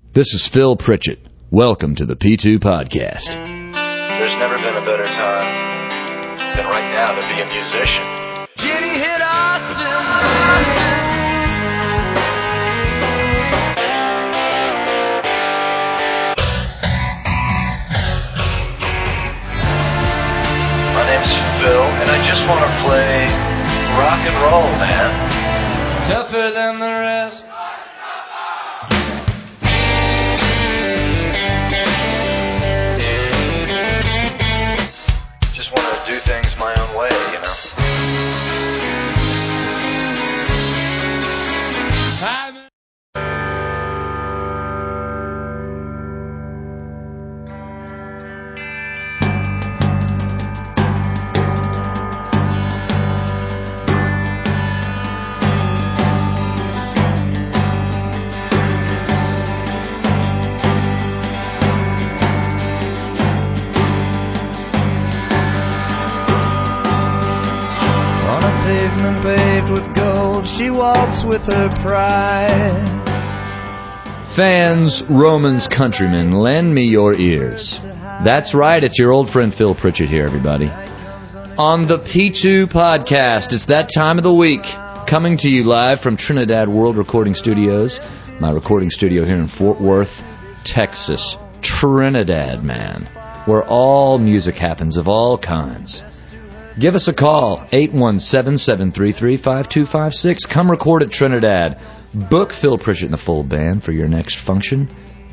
This is Phil Pritchett. Welcome to the P2 Podcast. There's never been a better time than right now to be a musician. Jenny hit Austin. My name's Phil, and I just want to play rock and roll, man. Tougher than the rest. Just want to do things my own way, you know. Paved with gold, she walks with her pride. Fans, Romans, countrymen, lend me your ears. That's right, it's your old friend Phil Pritchett here, everybody. On the P2 Podcast, it's that time of the week, coming to you live from Trinidad World Recording Studios, my recording studio here in Fort Worth, Texas. Trinidad, man, where all music happens of all kinds. Give us a call, 817-733-5256. Come record at Trinidad. Book Phil Pritchett and the full band for your next function.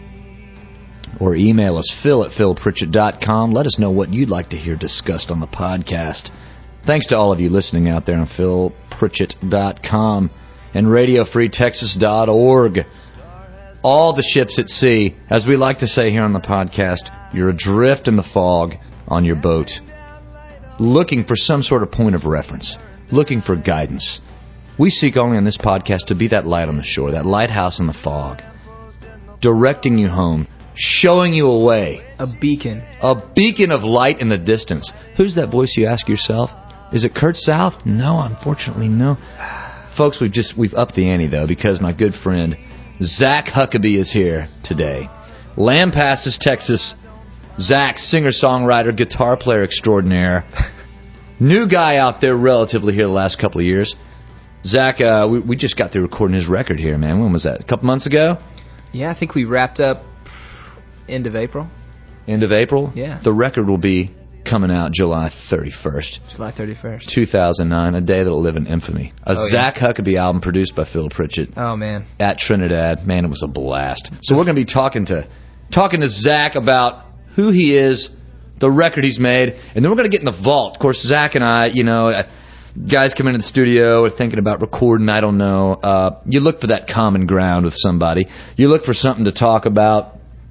Or email us, phil@philpritchett.com. Let us know what you'd like to hear discussed on the podcast. Thanks to all of you listening out there on philpritchett.com and radiofreetexas.org. All the ships at sea, as we like to say here on the podcast, you're adrift in the fog on your boat, looking for some sort of point of reference, looking for guidance. We seek only on this podcast to be that light on the shore, that lighthouse in the fog, directing you home, showing you a way. A beacon of light in the distance. Who's that voice, you ask yourself? Is it Kurt South? No, unfortunately, no. Folks, we've upped the ante, though, because my good friend Zach Huckabee is here today. Lampasas, Texas. Zach, singer-songwriter, guitar player extraordinaire. New guy out there relatively here the last couple of years. Zach, we just got through recording his record here, man. When was that? A couple months ago? Yeah, I think we wrapped up end of April. End of April? Yeah. The record will be coming out July 31st. July 31st. 2009, a day that will live in infamy. Zach Huckabee album produced by Phil Pritchett. Oh, man. At Trinidad. Man, it was a blast. So we're going to be talking to Zach about who he is, the record he's made, and then we're going to get in the vault. Of course, Zach and I, guys come into the studio, are thinking about recording, I don't know. You look for that common ground with somebody. You look for something to talk about.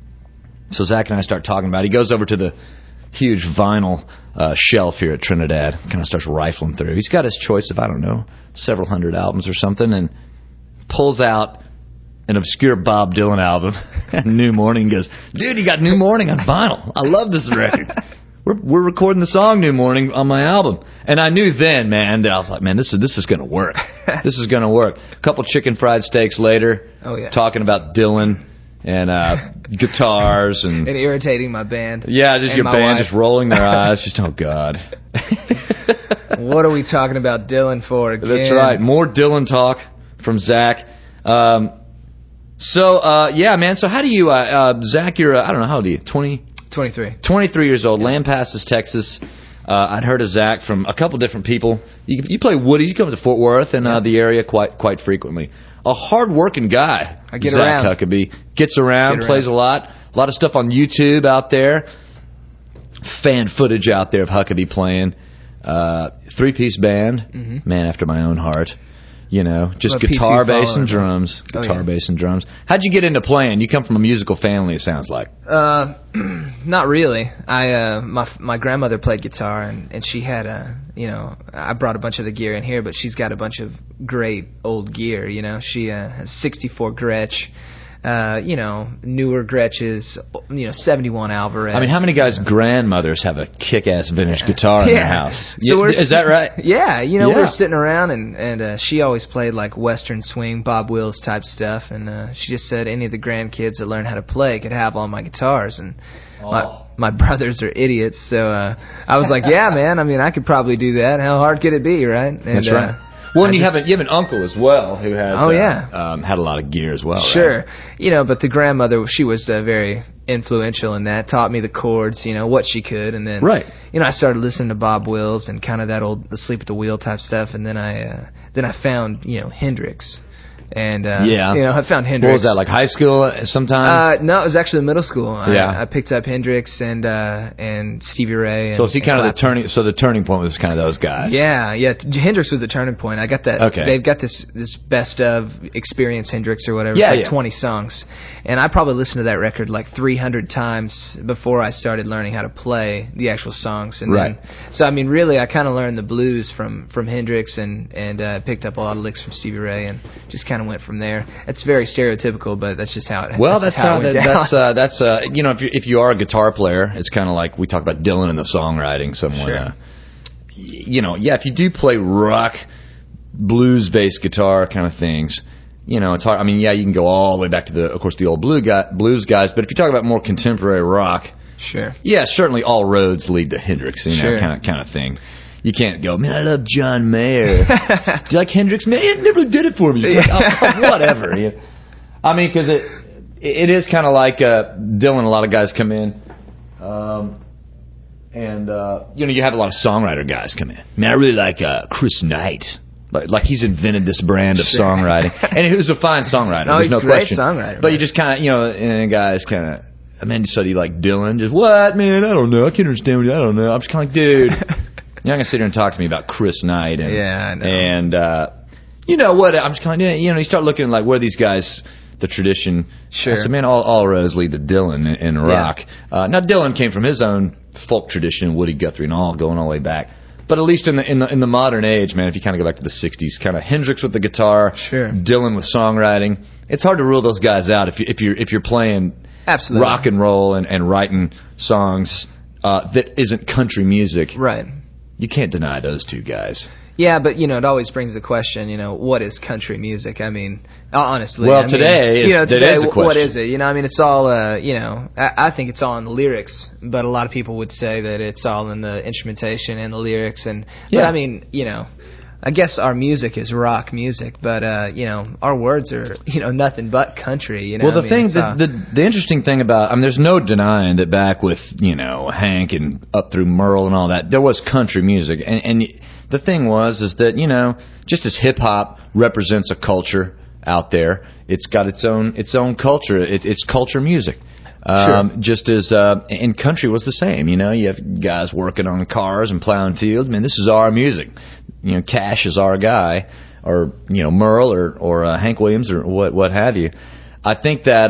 So Zach and I start talking about it. He goes over to the huge vinyl shelf here at Trinidad, kind of starts rifling through. He's got his choice of, I don't know, several hundred albums or something, and pulls out an obscure Bob Dylan album, New Morning. Goes, dude, you got New Morning on vinyl. I love this record. We're recording the song New Morning on my album. And I knew then, man, that I was like, man, this is going to work. This is going to work. A couple chicken fried steaks later, talking about Dylan and guitars and irritating my band. Yeah, just and your band wife. just rolling their eyes. Just, oh, God. What are we talking about Dylan for again? That's right. More Dylan talk from Zach. Yeah, man. So how do you, Zach, you're, I don't know, how old are you? 23. 23 years old, Lampasas, Texas. I'd heard of Zach from a couple different people. You play Woody's. You come to Fort Worth and the area quite frequently. A hard-working guy. I get Zach around. Huckabee. Gets around, plays a lot. A lot of stuff on YouTube out there. Fan footage out there of Huckabee playing. Three-piece band. Man after my own heart. Just guitar, bass, and drums. Bass, and drums. How'd you get into playing? You come from a musical family, it sounds like. Not really. My grandmother played guitar, and she had I brought a bunch of the gear in here, but she's got a bunch of great old gear, She has 64 Gretsch, newer Gretsch's, 71 Alvarez. I mean, how many guys' grandmothers have a kick-ass vintage guitar in their house? So Is that right? Yeah, we're sitting around, and she always played like Western swing, Bob Wills type stuff, and she just said any of the grandkids that learn how to play could have all my guitars, and my brothers are idiots, so I was like, yeah, man, I mean, I could probably do that. How hard could it be, right? And, that's right. Well, and you have an uncle as well who has had a lot of gear as well. Sure. Right? But the grandmother, she was very influential in that, taught me the chords, what she could, and then I started listening to Bob Wills and kind of that old Asleep at the Wheel type stuff, and then I found Hendrix. And I found Hendrix. What was that, like high school sometime? No, it was actually middle school. Yeah. I picked up Hendrix and Stevie Ray. So he kind of the turning point was kind of those guys. Yeah. Hendrix was the turning point. I got that. Okay. They've got this best of Experience Hendrix or whatever. It's like 20 songs, and I probably listened to that record like 300 times before I started learning how to play the actual songs. And then, so I mean, really, I kind of learned the blues from Hendrix and picked up a lot of licks from Stevie Ray and just kind of went from there. It's very stereotypical, but that's just how it. Well, that's if you are a guitar player, it's kind of like we talk about Dylan and the songwriting. Someone, if you do play rock, blues-based guitar kind of things, it's hard. I mean, you can go all the way back to the old blues guys, but if you talk about more contemporary rock, certainly all roads lead to Hendrix, kind of thing. You can't go, man, I love John Mayer. Do you like Hendrix? Man, it never did it for me. Like, whatever. I mean, because it is kind of like Dylan. A lot of guys come in, you have a lot of songwriter guys come in. Man, I really like Chris Knight. Like he's invented this brand of songwriting, and he was a fine songwriter. There's no question. Songwriter, but you just kind of, and guys kind of. I mean, so do you like Dylan? Just what, man? I don't know. I can't understand what I don't know. I'm just kind of like, dude. You're not going to sit here and talk to me about Chris Knight. And, I know. And, what? I'm just kind of, you start looking like where these guys, the tradition. Sure. I said, man, all roads lead to Dylan in rock. Now, Dylan came from his own folk tradition, Woody Guthrie and all, going all the way back. But at least in the modern age, man, if you kind of go back to the 60s, kind of Hendrix with the guitar, Dylan with songwriting. It's hard to rule those guys out if you're playing rock and roll and writing songs that isn't country music. Right. You can't deny those two guys. Yeah, but it always brings the question, what is country music? I mean, honestly. Well, today is the question. What is it? I mean, it's all, I think it's all in the lyrics, but a lot of people would say that it's all in the instrumentation and the lyrics. But I mean, I guess our music is rock music, but our words are nothing but country. Well, the interesting thing about, I mean, there's no denying that back with Hank and up through Merle and all that, there was country music, and the thing is that just as hip hop represents a culture out there, it's got its own culture. It's culture music. Just as and country was the same. You have guys working on cars and plowing fields. Man, this is our music. Cash is our guy, or Merle or Hank Williams or what have you. I think that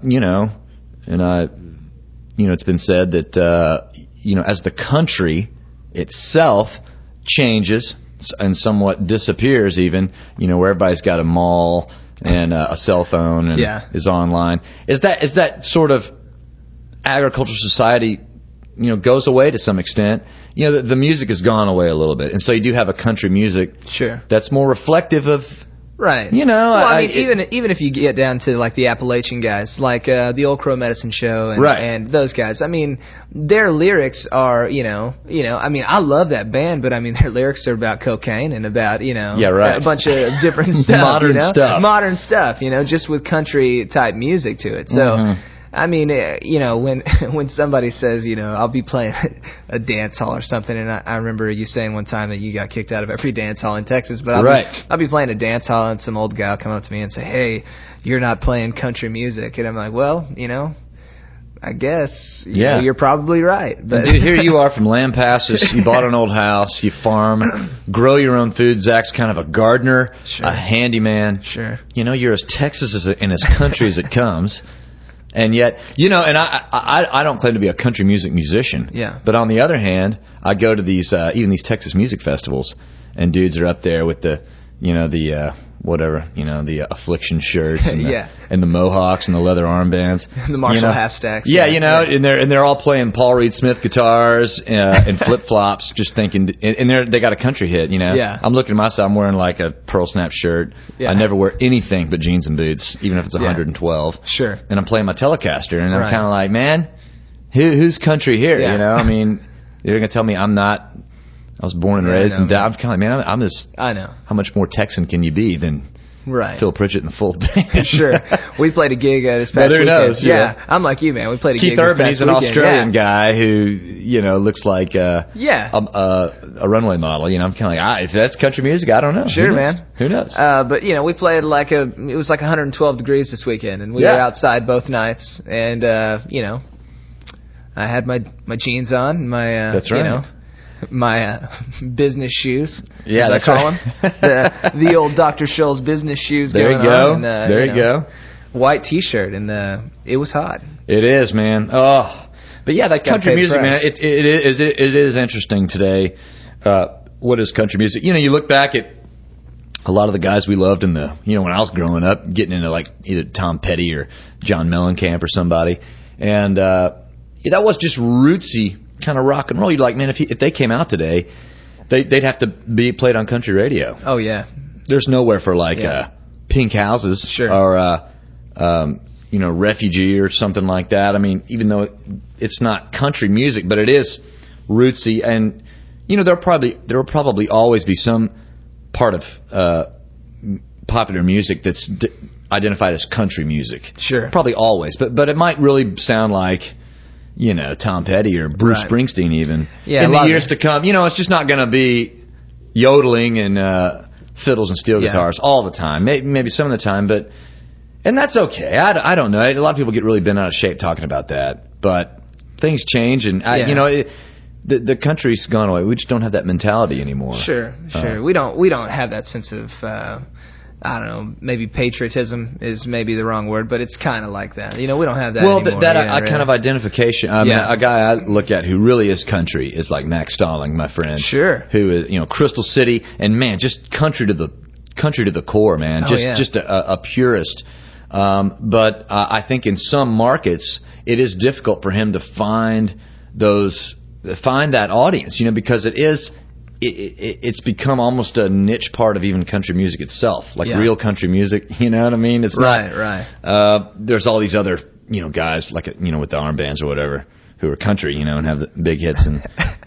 it's been said that as the country itself changes and somewhat disappears, even where everybody's got a mall and a cell phone and is online. Is that sort of agricultural society goes away to some extent? The music has gone away a little bit, and so you do have a country music that's more reflective of right. Well, I mean, even if you get down to like the Appalachian guys, like the Old Crow Medicine Show and those guys, I mean, their lyrics are I mean, I love that band, but I mean, their lyrics are about cocaine and about a bunch of different stuff, modern stuff, just with country type music to it. So. I mean, when somebody says, I'll be playing a dance hall or something, and I remember you saying one time that you got kicked out of every dance hall in Texas, but I'll be playing a dance hall and some old guy will come up to me and say, hey, you're not playing country music. And I'm like, well, I guess you're probably right. But dude, here you are from Lampasas. You bought an old house. You farm, grow your own food. Zach's kind of a gardener, a handyman. Sure. You're as Texas in as country as it comes. And yet, and I don't claim to be a country music musician. Yeah. But on the other hand, I go to these even these Texas music festivals, and dudes are up there with the the whatever, the Affliction shirts and and the mohawks and the leather armbands, the Marshall half stacks. And they're all playing Paul Reed Smith guitars and flip flops, just thinking, and they got a country hit. I'm looking at myself. I'm wearing like a pearl snap shirt. I never wear anything but jeans and boots, even if it's 112. Sure. And I'm playing my Telecaster, and I'm kind of like, man, who's country here? I mean, you're gonna tell me I'm not. I was born and raised in Dallas. I'm kind of, man, I'm just. I know. How much more Texan can you be than Phil Pritchett and the full band? Sure. We played a gig this past weekend. Knows, I'm like you, man. We played a gig this past weekend. Keith Urban, he's an Australian guy who, looks like a runway model. I'm kind of like, if that's country music, I don't know. Sure, man. Who knows? But, we played it was like 112 degrees this weekend, and we were outside both nights, and, I had my jeans on, my, that's right. My business shoes, as I call them, the old Dr. Scholl's business shoes. There going you go. on, and, there you go. White T-shirt, and it was hot. It is, man. Oh, but yeah, that country music, man. It is interesting today. What is country music? You look back at a lot of the guys we loved in the when I was growing up, getting into like either Tom Petty or John Mellencamp or somebody, and that was just rootsy kind of rock and roll. You'd like, man, if they came out today, they'd have to be played on country radio. Oh yeah, there's nowhere for like Pink Houses, sure, or Refugee or something like that. I mean, even though it's not country music, but it is rootsy, and there will probably always be some part of popular music that's identified as country music. Sure, probably always, but it might really sound like Tom Petty or Bruce Springsteen even in the years to come. It's just not going to be yodeling and fiddles and steel guitars all the time. Maybe some of the time, and that's okay. I don't know. A lot of people get really bent out of shape talking about that, but things change, and the country's gone away. We just don't have that mentality anymore. Sure. We don't have that sense of. I don't know, maybe patriotism is maybe the wrong word, but it's kind of like that. We don't have that anymore. Well, kind of identification. I mean, a guy I look at who really is country is like Max Stalling, my friend. Sure. Who is, Crystal City, and man, just country to the core, man. Just a purist. But I think in some markets, it is difficult for him to find that audience, because it is. It's become almost a niche part of even country music itself, like real country music. You know what I mean? It's right. There's all these other guys like with the armbands or whatever who are country, and have the big hits. And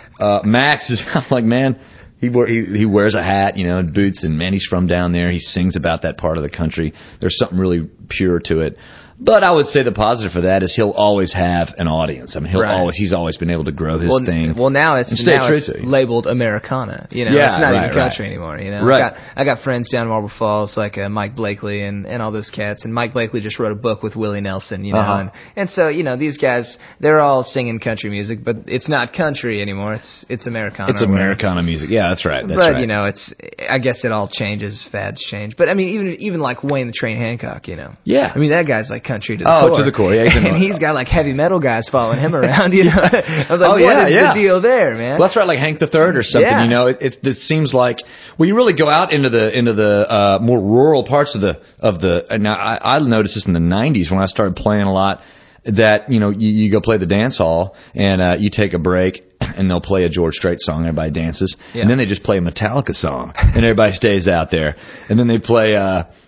Max is like, man, he wears a hat, and boots, and man, he's from down there. He sings about that part of the country. There's something really pure to it. But I would say the positive for that is he'll always have an audience. I mean, he's always been able to grow his thing. Well, now it's labeled Americana. It's not even country anymore. Right. I got friends down in Marble Falls like Mike Blakely and all those cats. And Mike Blakely just wrote a book with Willie Nelson. And so these guys, they're all singing country music, but it's not country anymore. It's Americana. It's Americana music. Yeah, that's right. But it's I guess it all changes. Fads change. But I mean, even like Wayne the Train Hancock. Yeah. I mean, that guy's like country to the core. Oh, to the core, yeah. And he's got like heavy metal guys following him around, I was like, what is the deal there, man? Well, that's right, like Hank the Third or something, it seems like, well, you really go out into the more rural parts of the, and now I noticed this in the 90s when I started playing a lot, that, you go play the dance hall and you take a break and they'll play a George Strait song, everybody dances, and then they just play a Metallica song and everybody stays out there, and then they play,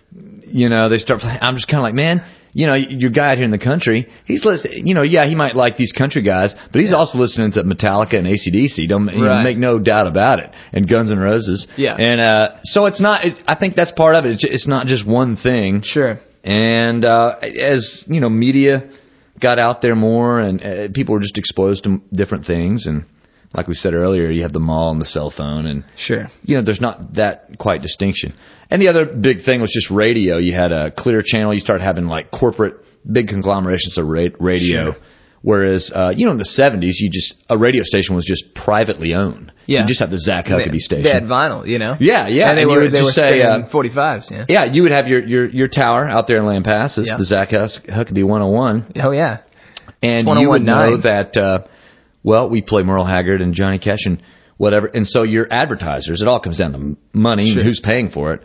they start playing. I'm just kind of like, man, your guy out here in the country, he's listening, he might like these country guys, but he's also listening to Metallica and AC/DC. Don't make no doubt about it. And Guns N' Roses. Yeah. And so it's not. I think that's part of it. It's not just one thing. Sure. And as media got out there more, and people were just exposed to different things, and like we said earlier, you have the mall and the cell phone, and sure, there's not that quite distinction. And the other big thing was just radio. You had a Clear Channel. You started having like corporate big conglomerations of radio. Sure. Whereas, in the 70s, a radio station was just privately owned. Yeah. You just have the Zach Huckabee station. They had vinyl, Yeah. And they were spinning 45s, yeah. Yeah, you would have your tower out there in Lampasas, the Zach Huckabee 101. Oh, yeah. And you would know that, we play Merle Haggard and Johnny Cash and whatever. And so your advertisers, it all comes down to money and who's paying for it.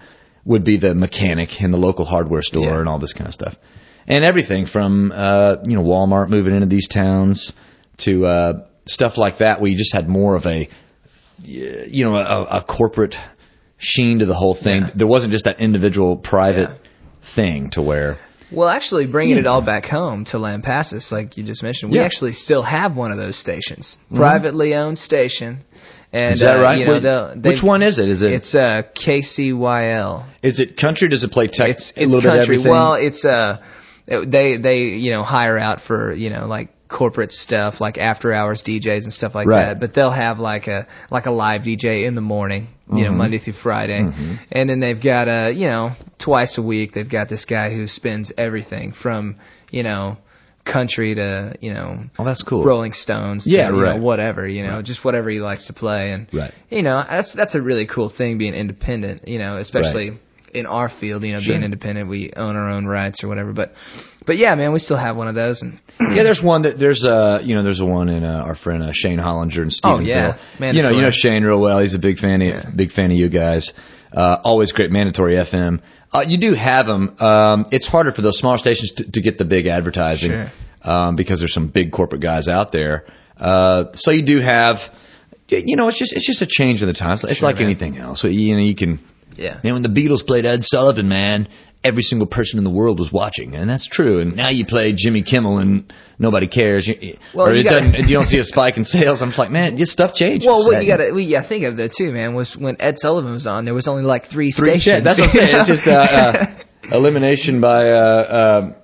would be the mechanic in the local hardware store and all this kind of stuff. And everything from, Walmart moving into these towns to stuff like that where you just had more of a corporate sheen to the whole thing. There wasn't just that individual private thing to where... Well, actually, bringing it all back home to Lampasas, like you just mentioned, we actually still have one of those stations, privately owned station. And, is that right? Which one is it? It's KCYL. Is it country? Does it play tech? It's country. Well, it's they hire out for like corporate stuff, like after hours DJs and stuff like that. But they'll have like a live DJ in the morning, Monday through Friday, and then they've got twice a week they've got this guy who spins everything from country to oh, that's cool. Rolling Stones to whatever just whatever he likes to play, and that's a really cool thing being independent, especially in our field, being independent, we own our own rights or whatever, but yeah, man, we still have one of those. And there's one that there's a one in our friend Shane Hollinger in Stephenville. Oh yeah, Mandatory. You know Shane real well. He's a big fan of you guys. Always great. Mandatory FM. You do have them. It's harder for those smaller stations to get the big advertising because there's some big corporate guys out there. So you do have, it's just a change in the times. It's like anything else. So, you can. Yeah. Man, when the Beatles played Ed Sullivan, man, every single person in the world was watching, and that's true. And now you play Jimmy Kimmel, and nobody cares. You don't see a spike in sales. I'm just like, man, just stuff changes. Well, what you got to think of though too, man, was when Ed Sullivan was on, there was only like three stations. That's what I'm saying. It's just elimination by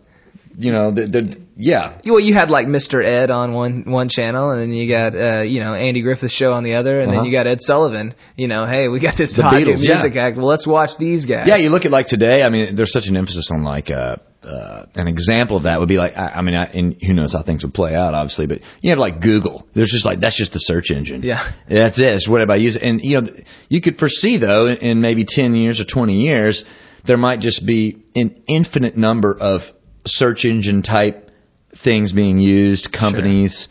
Well, you had like Mr. Ed on one channel, and then you got Andy Griffith's show on the other, and then you got Ed Sullivan. Hey, we got this hot Beatles, music act. Well, let's watch these guys. Yeah, you look at like today. I mean, there's such an emphasis on like an example of that would be like and who knows how things would play out, obviously, but you have like Google. There's just like that's just the search engine. Yeah, that's it. It's what everybody uses, and you could foresee though in maybe 10 years or 20 years there might just be an infinite number of search engine type things being used, companies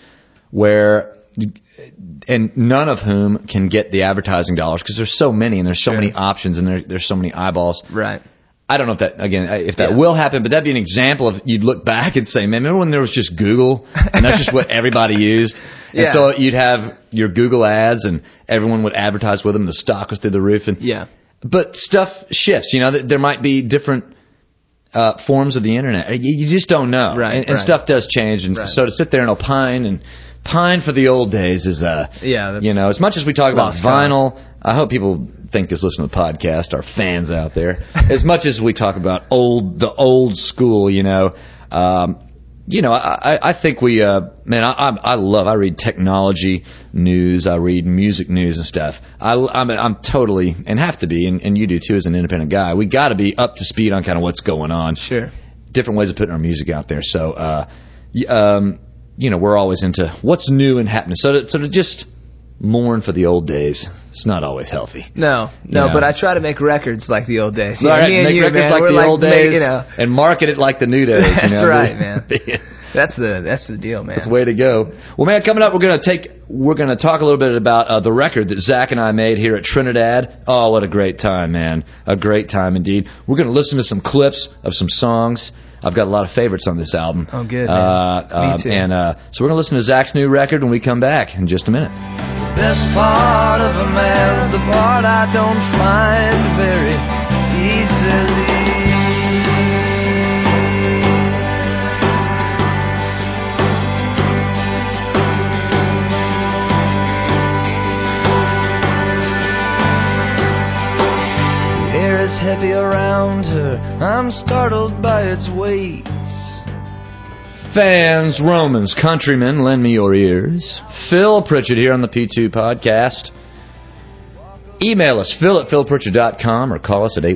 and none of whom can get the advertising dollars because there's so many and there's so many options and there's so many eyeballs. Right. I don't know if that will happen, but that'd be an example of you'd look back and say, man, remember when there was just Google and that's just what everybody used? And so you'd have your Google ads and everyone would advertise with them. The stock was through the roof. But stuff shifts. There might be different forms of the internet. You just don't know. Right. And stuff does change. And so to sit there and pine for the old days is, as much as we talk about vinyl, I hope people think this listen to the podcast, our fans out there, as much as we talk about the old school, I think we, I read technology news, I read music news and stuff. I'm totally, and have to be, and you do too as an independent guy, we got to be up to speed on kind of what's going on. Sure. Different ways of putting our music out there. So, we're always into what's new and happening. So to just mourn for the old days, it's not always healthy. No, but I try to make records like the old days. Make records like the old days and market it like the new days. That's right, man. That's the deal, man. That's the way to go. Well, man, coming up, we're gonna talk a little bit about the record that Zach and I made here at Trinidad. Oh, what a great time, man! A great time indeed. We're gonna listen to some clips of some songs. I've got a lot of favorites on this album. Oh, good, man. Me too. And so we're gonna listen to Zach's new record when we come back in just a minute. The best part of a man's the part I don't find very easily. Is heavy around her, I'm startled by its weight. Fans, Romans, countrymen, lend me your ears. Phil Pritchard here on the P2 Podcast. Email us, phil@philpritchard.com, or call us at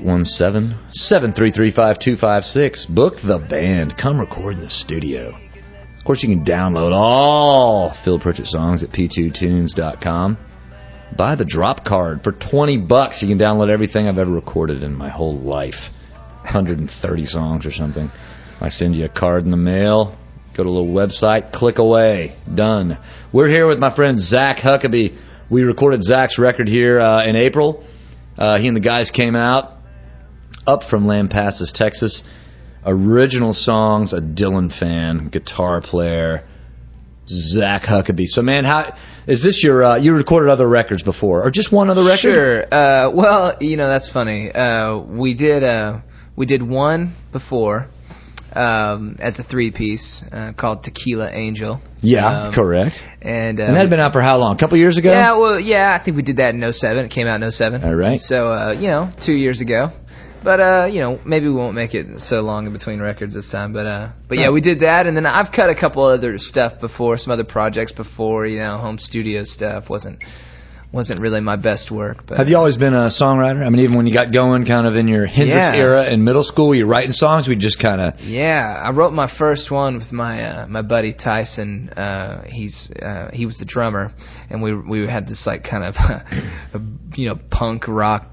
817-733-5256. Book the band. Come record in the studio. Of course, you can download all Phil Pritchard songs at p2tunes.com. Buy the drop card for $20. You can download everything I've ever recorded in my whole life. 130 songs or something. I send you a card in the mail. Go to a little website. Click away. Done. We're here with my friend Zach Huckabee. We recorded Zach's record here in April. He and the guys came out. up from Lampasas, Texas. Original songs, a Dylan fan, guitar player, Zach Huckabee. So, man, how is this your? You recorded other records before, or just one other record? Sure. Well, that's funny. We did one before as a 3-piece called Tequila Angel. Yeah, correct. And that had been out for how long? A couple years ago? Yeah, well, I think we did that in 2007. It came out in 2007. All right. So, 2 years ago. But, maybe we won't make it so long in between records this time. But yeah, we did that. And then I've cut a couple other stuff before, some other projects before, home studio stuff. Wasn't really my best work. But have you always been a songwriter? I mean, even when you got going kind of in your Hendrix era in middle school, were you writing songs? We just kind of... Yeah, I wrote my first one with my buddy Tyson. He was the drummer. And we had this like kind of, punk rock,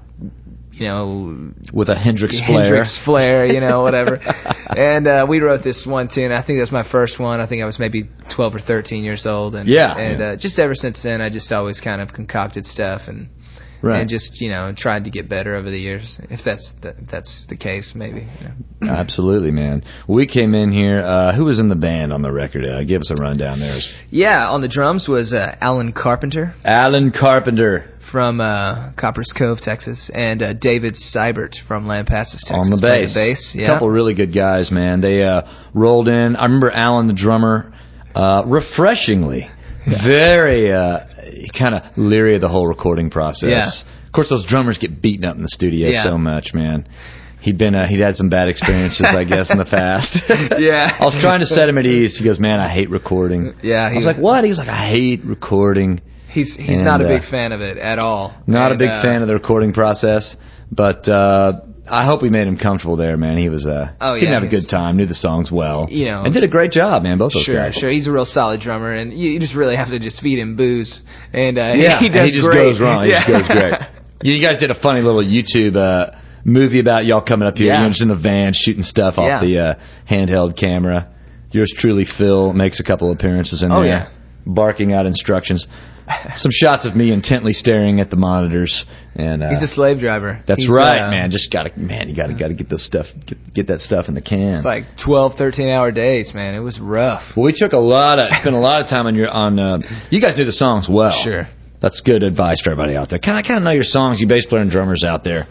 with a Hendrix flair, whatever. And we wrote this one tune. I think that was my first one. I think I was maybe 12 or 13 years old. And just ever since then, I just always kind of concocted stuff and just tried to get better over the years. If that's the case, maybe. Absolutely, man. We came in here. Who was in the band on the record? Give us a rundown there. Yeah, on the drums was Alan Carpenter. Alan Carpenter. From Coppers Cove, Texas, and David Seibert from Lampasas, Texas. On the bass. Yeah. A couple really good guys, man. They rolled in. I remember Alan, the drummer, refreshingly, very kind of leery of the whole recording process. Yeah. Of course, those drummers get beaten up in the studio so much, man. He'd had some bad experiences, I guess, in the past. Yeah. I was trying to set him at ease. He goes, man, I hate recording. Yeah. I was like, what? He's like, I hate recording. He's not a big fan of it at all. Not a big fan of the recording process, but I hope we made him comfortable there, man. He was seemed to have a good time, knew the songs well, and did a great job, man. Both those guys. Sure. He's a real solid drummer, and you just really have to just feed him booze, and he just goes wrong. He just goes great. You guys did a funny little YouTube movie about y'all coming up here, just in the van shooting stuff off the handheld camera. Yours truly, Phil, makes a couple appearances in there, barking out instructions. Some shots of me intently staring at the monitors, and he's a slave driver. That's right, man. Just gotta get those stuff, get that stuff in the can. It's like 12, 13-hour days, man. It was rough. Well, we took spent a lot of time on you guys knew the songs well. Sure. That's good advice for everybody out there. Kind of know your songs, you bass player and drummers out there.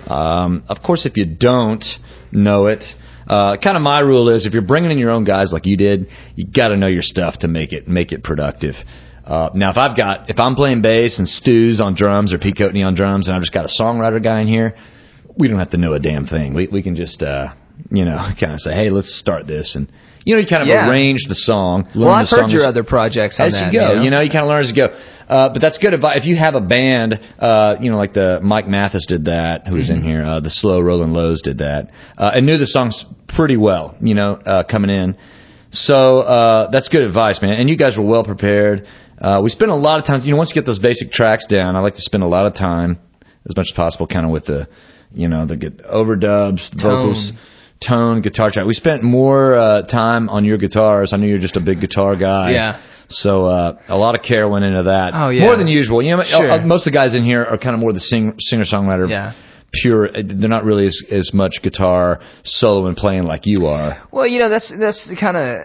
Of course, if you don't know it, kind of my rule is if you're bringing in your own guys like you did, you got to know your stuff to make it productive. Now, if I'm playing bass and Stu's on drums or Pete Coatney on drums, and I've just got a songwriter guy in here, we don't have to know a damn thing. We can just kind of say, hey, let's start this, and you kind of arrange the song. Well, I've heard your other projects on as that, you go. You kind of learn as you go. But that's good advice. If you have a band, like the Mike Mathis did that, who's in here. The Slow Rollin' Lows did that, and knew the songs pretty well. Coming in. So that's good advice, man. And you guys were well prepared. We spent a lot of time, once you get those basic tracks down, I like to spend a lot of time, as much as possible, kind of with the, the good overdubs, vocals, tone, guitar track. We spent more time on your guitars. I knew you're just a big guitar guy. Yeah. So a lot of care went into that. Oh, yeah. More than usual. Sure. Most of the guys in here are kind of more the singer-songwriter. Yeah. Pure, they're not really as much guitar solo and playing like you are. Well, that's kind of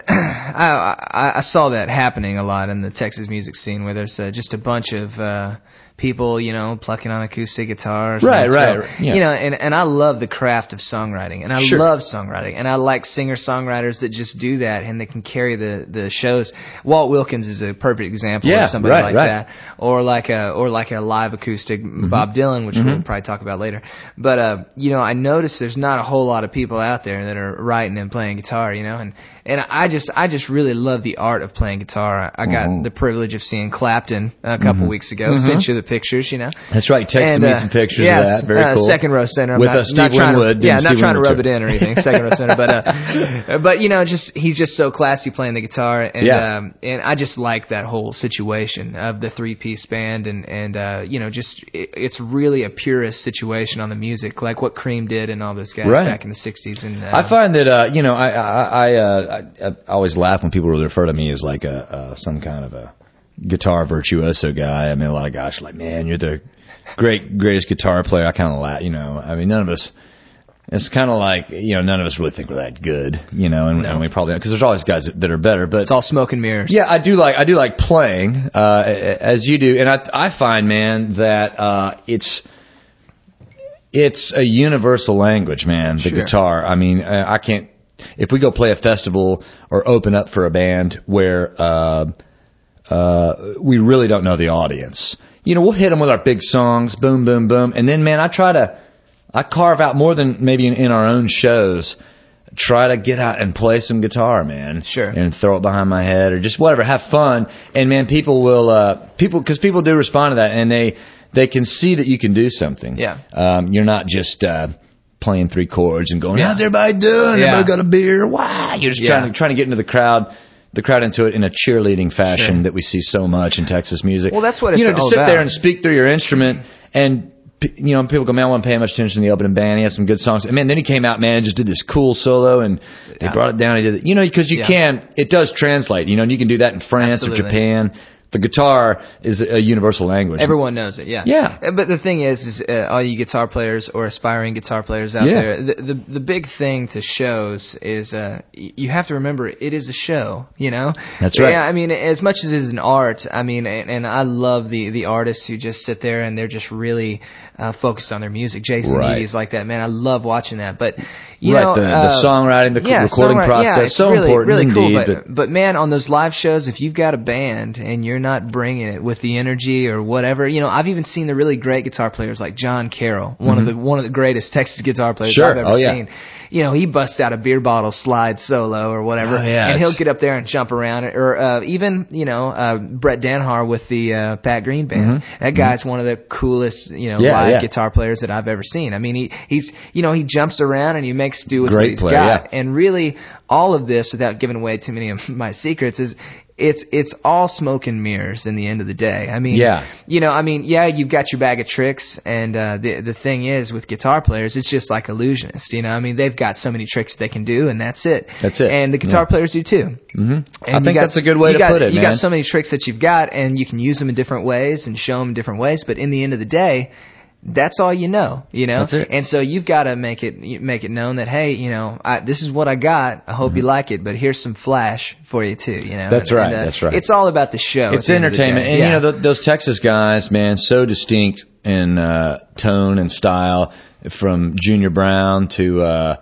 I saw that happening a lot in the Texas music scene, where there's just a bunch of people, plucking on acoustic guitars. Right. Yeah. And I love the craft of songwriting, and I love songwriting, and I like singer-songwriters that just do that, and they can carry the shows. Walt Wilkins is a perfect example of somebody that, or like a live acoustic Bob Dylan, which we'll probably talk about later. But I noticed there's not a whole lot of people out there that are writing and playing guitar, and I just really love the art of playing guitar. I got the privilege of seeing Clapton a couple weeks ago. Sent you the pictures, That's right. Texted me some pictures of that. Very cool. Second row center. With Steve Winwood. Not trying to rub it in or anything. Second row center, but he's just so classy playing the guitar, and I just like that whole situation of the 3-piece band, and it's really a purist situation on the music, like what Cream did and all those guys back in the 60s. And I find that I always laugh when people refer to me as like some kind of a guitar virtuoso guy. I mean, a lot of guys are like, man, you're the greatest guitar player. I kind of laugh, none of us it's kind of like, none of us really think we're that good, and we probably, because there's always guys that are better, but it's all smoke and mirrors. Yeah, I do like playing, as you do, and I find, man, that it's a universal language, man, the guitar. I mean, I can't, if we go play a festival or open up for a band where we really don't know the audience, we'll hit them with our big songs, boom, boom, boom, and then, man, I carve out more than maybe in our own shows, try to get out and play some guitar, man. Sure. And throw it behind my head or just whatever, have fun. And, man, people will, because people do respond to that, and they can see that you can do something. Yeah. You're not just playing 3 chords and going, how's everybody doing? Everybody got a beer? Wow. You're just trying to get into the crowd into it in a cheerleading fashion that we see so much in Texas music. Well, that's what it's all about. To sit there and speak through your instrument and, people go, man, I want to pay much attention to the opening band. He had some good songs. And, man, then he came out, man, and just did this cool solo, and they brought it down. He did it, because it does translate, and you can do that in France or Japan. The guitar is a universal language. Everyone knows it, yeah. Yeah. But the thing is all you guitar players or aspiring guitar players out there, the big thing to shows is you have to remember it is a show, That's right. Yeah, I mean, as much as it is an art, I mean, and I love the artists who just sit there and they're just really focused on their music. Jason Eady's like that, man. I love watching that. But, the songwriting, the recording process, so really, important really indeed. Cool. But, man, on those live shows, if you've got a band and you're not bringing it with the energy or whatever, I've even seen the really great guitar players like John Carroll, one of the greatest Texas guitar players I've ever seen. He busts out a beer bottle slide solo or whatever, and he'll get up there and jump around. Or even, Brett Danhar with the Pat Green Band. That guy's one of the coolest, live guitar players that I've ever seen. I mean, he jumps around and he makes do with what he's got. Yeah. And really, all of this, without giving away too many of my secrets, is it's all smoke and mirrors in the end of the day. I mean, you've got your bag of tricks, and the thing is with guitar players, it's just like illusionists. I mean, they've got so many tricks they can do, and that's it. That's it. And the guitar players do too. Mm-hmm. I think that's a good way to put it, man. You got so many tricks that you've got, and you can use them in different ways and show them in different ways. But in the end of the day, that's all you know. That's it. And so you've got to make it known that, hey, this is what I got. I hope you like it, but here's some flash for you too. That's right. That's right. It's all about the show. It's entertainment, and those Texas guys, man, so distinct in tone and style, from Junior Brown to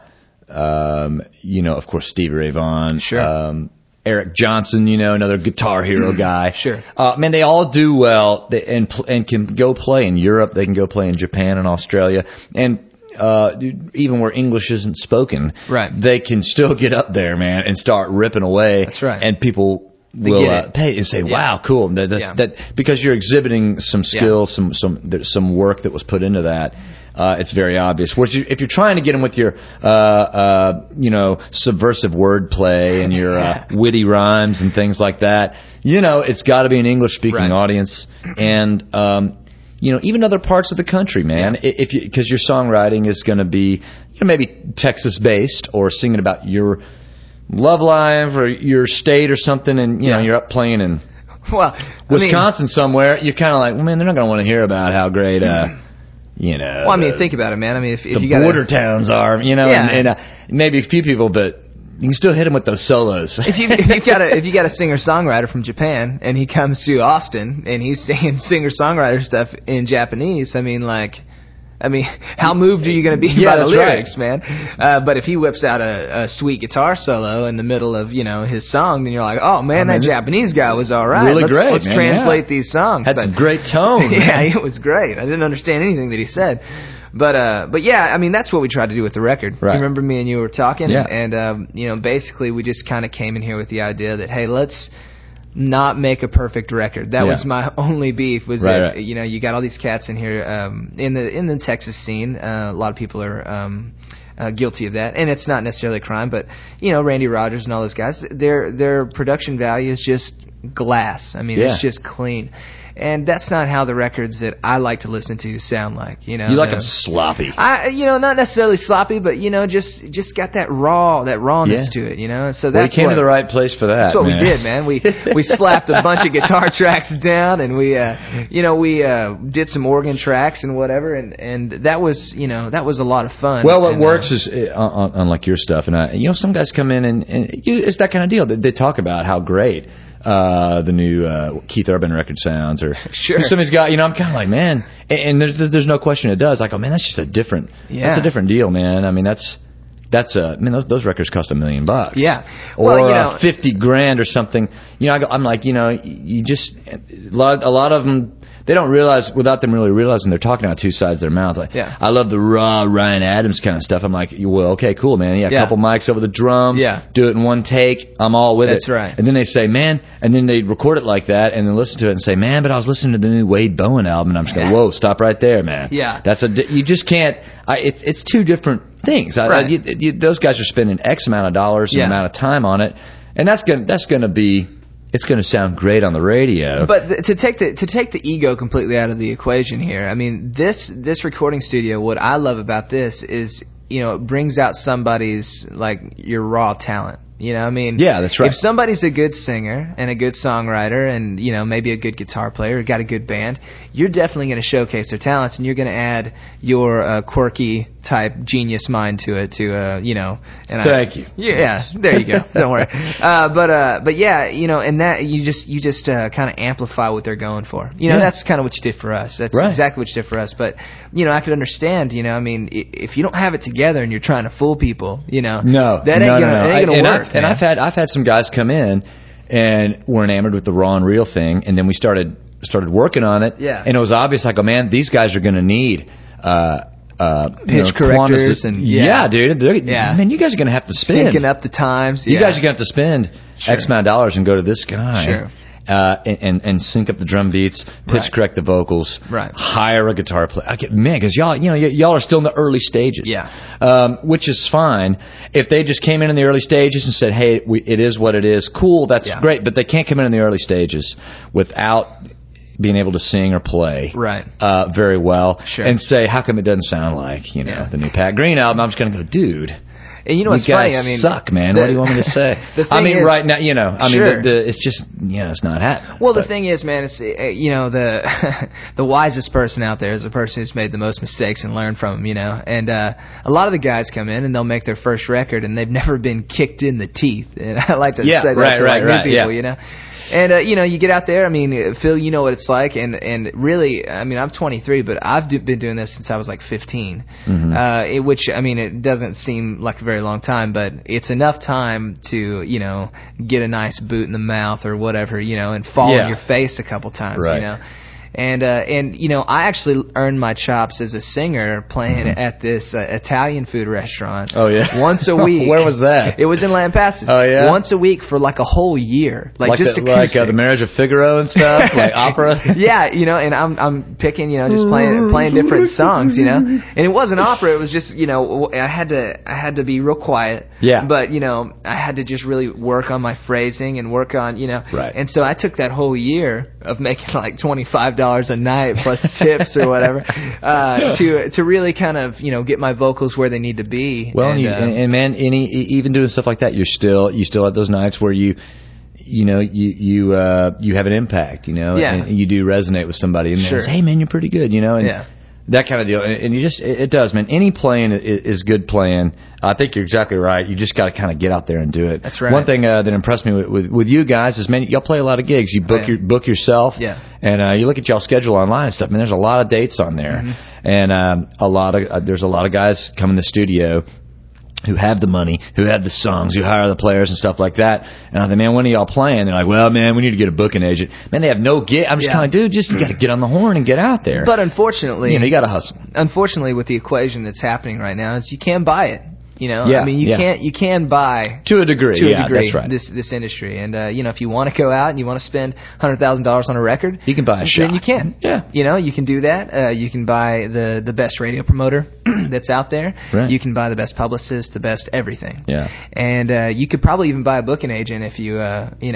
of course, Stevie Ray Vaughan. Sure. Eric Johnson, another Guitar Hero guy. Sure. Man, they all do well, and can go play in Europe. They can go play in Japan and Australia, and even where English isn't spoken, right? They can still get up there, man, and start ripping away. That's right. And people will pay and say, "Wow, cool!" That because you're exhibiting some skill, some work that was put into that. It's very obvious. Whereas if you're trying to get them with your, subversive wordplay and your witty rhymes and things like that, it's got to be an English-speaking audience, and even other parts of the country, man. Yeah. Because your songwriting is going to be, maybe Texas-based or singing about your love life or your state or something, and you're up playing in Wisconsin somewhere. You're kind of like, well, man, they're not going to want to hear about how great. Well, I mean, think about it, man. I mean, if you got border towns are, and maybe a few people, but you can still hit them with those solos. if you got a singer-songwriter from Japan and he comes to Austin and he's singing singer-songwriter stuff in Japanese, I mean, how moved are you going to be by the lyrics, man? But if he whips out a sweet guitar solo in the middle of, his song, then you're like, oh, man, that Japanese guy was all right. Really great, Let's translate these songs. Had some great tone. Yeah, it was great. I didn't understand anything that he said. But yeah, I mean, that's what we tried to do with the record. Right. You remember me and you were talking? Yeah. And, basically we just kind of came in here with the idea that, hey, let's not make a perfect record. That was my only beef, was that you got all these cats in here in the Texas scene. A lot of people are guilty of that, and it's not necessarily a crime, but Randy Rogers and all those guys, their production value is just glass. I mean, it's just clean. And that's not how the records that I like to listen to sound like, you know. You like them sloppy. Not necessarily sloppy, but, you know, just got that rawness to it, you know. So that's you came to the right place for that. That's what we did, man. We slapped a bunch of guitar tracks down, and we did some organ tracks and whatever, and that was a lot of fun. Well, what works is unlike your stuff, and some guys come in and it's that kind of deal. They talk about how great the new Keith Urban record sounds, or sure. Somebody's got, I'm kind of like, man, and there's no question it does. Like, oh man, that's just a different, that's a different deal, man. I mean, that's those records cost $1 million. Yeah, or $50,000 or something. I'm like, you just a lot of them. They don't realize, without them really realizing, they're talking out two sides of their mouth. Like, I love the raw Ryan Adams kind of stuff. I'm like, well, okay, cool, man. A couple mics over the drums. Do it in one take. I'm all with it. That's right. And then they say, man, and then they record it like that, and then listen to it and say, man, but I was listening to the new Wade Bowen album, and I'm just going, whoa, stop right there, man. Yeah. You just can't. It's two different things. Right. Those guys are spending X amount of dollars and amount of time on it, and that's going to be. It's going to sound great on the radio. But to take the ego completely out of the equation here, I mean, this recording studio, what I love about this is, it brings out somebody's, like, your raw talent. I mean, yeah, that's right. If somebody's a good singer and a good songwriter and, maybe a good guitar player or got a good band, you're definitely going to showcase their talents, and you're going to add your quirky type genius mind to it and Thank you. Yeah, there you go. Don't worry. But yeah, and that you just kind of amplify what they're going for. That's kind of what you did for us. That's exactly what you did for us. But, I could understand, I mean, if you don't have it together and you're trying to fool people, that ain't gonna work. And I've had some guys come in and were enamored with the raw and real thing, and then we started working on it. Yeah. And it was obvious, like, oh man, these guys are going to need pitch correctors and dude. Man, you guys are going to have to spend syncing up the times. You guys are going to have to spend X amount of dollars and go to this guy. Sure. And sync up the drum beats, pitch correct the vocals, hire a guitar player. Man, because y'all are still in the early stages, which is fine. If they just came in the early stages and said, "Hey, it is what it is," cool, that's great. But they can't come in the early stages without being able to sing or play very well, and say, "How come it doesn't sound like the new Pat Green album?" I'm just going to go, dude. And what's funny? I mean, suck, man. What do you want me to say? Right now, it's just, it's not happening. Well, the thing is, man, it's the wisest person out there is the person who's made the most mistakes and learned from them, And a lot of the guys come in and they'll make their first record and they've never been kicked in the teeth. And I like to say that to new people, And, you get out there, I mean, Phil, you know what it's like, and really, I mean, I'm 23, but I've been doing this since I was like 15, which, I mean, it doesn't seem like a very long time, but it's enough time to, get a nice boot in the mouth or whatever, and fall on your face a couple times, And I actually earned my chops as a singer playing at this Italian food restaurant. Oh, yeah? Once a week. Where was that? It was in Lampasas. Oh, yeah? Once a week for like a whole year. Like the Marriage of Figaro and stuff? Like opera? Yeah, and I'm picking, just playing different songs, And it wasn't opera. It was just, I had to be real quiet. Yeah. But, I had to just really work on my phrasing and work on, Right. And so I took that whole year of making like $25 a night plus tips or whatever to really kind of get my vocals where they need to be. Well, and man, even doing stuff like that, you still have those nights where you have an impact, and you do resonate with somebody, and they say, hey man, you're pretty good, and that kind of deal. And you just, it does, man. Any playing is good playing. I think you're exactly right. You just got to kind of get out there and do it. That's right. One thing that impressed me with you guys is, man, y'all play a lot of gigs. You book yourself. Yeah. And you look at y'all's schedule online and stuff. I mean, there's a lot of dates on there, and there's a lot of guys come in the studio who have the money, who have the songs, who hire the players and stuff like that. And I think, man, when are y'all playing? They're like, well, man, we need to get a booking agent. Man, they have no gig. I'm just kind of, dude, you got to get on the horn and get out there. But unfortunately, you got to hustle. Unfortunately, with the equation that's happening right now, is you can't buy it. Yeah, I mean, you can buy to a degree. That's right. This industry, and if you want to go out and you want to spend $100,000 on a record, you can buy a shot. Then you can. Yeah. You can do that. You can buy the best radio promoter that's out there. Right. You can buy the best publicist, the best everything. Yeah. And you could probably even buy a booking agent if you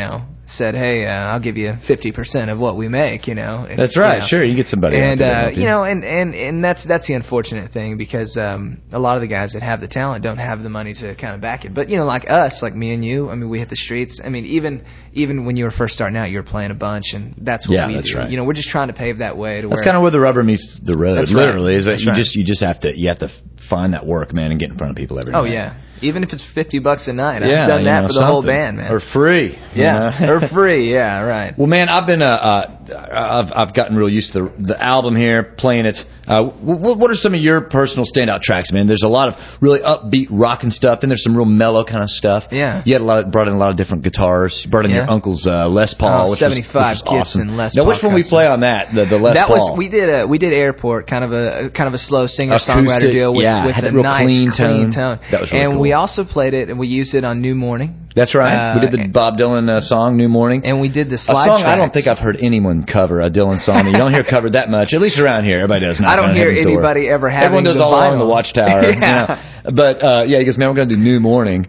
said, hey, I'll give you 50% of what we make, That's right. Sure, you get somebody. And and that's the unfortunate thing, because a lot of the guys that have the talent don't have the money to kind of back it. But like us, like me and you, I mean, we hit the streets. I mean, even when you were first starting out, you were playing a bunch, and that's what we do. Right. We're just trying to pave that way to that's kind of where the rubber meets the road. That's literally, right. is that you just have to find that work, man, and get in front of people every night. Oh yeah. Even if it's $50 a night, I've done that for the whole band, man. Or free, or free, yeah, right. Well, man, I've been I've gotten real used to the album here, playing it. What are some of your personal standout tracks, man? There's a lot of really upbeat rockin' stuff, then there's some real mellow kind of stuff. Yeah. You had brought in a lot of different guitars. You brought in your uncle's Les Paul, which 75 was awesome. Gibson Les Paul. Now, which one we play on that? The Les Paul. We did Airport, kind of a slow singer-songwriter deal with had a a real nice clean tone. That was really cool. And we also played it, and we used it on New Morning. That's right. We did the Bob Dylan song, New Morning. And we did the slide song tracks. I don't think I've heard anyone cover a Dylan song. You don't hear covered that much, at least around here. Everybody does. I don't hear anybody ever having Everyone does the all vinyl. along the Watchtower. But he goes, man, we're going to do New Morning.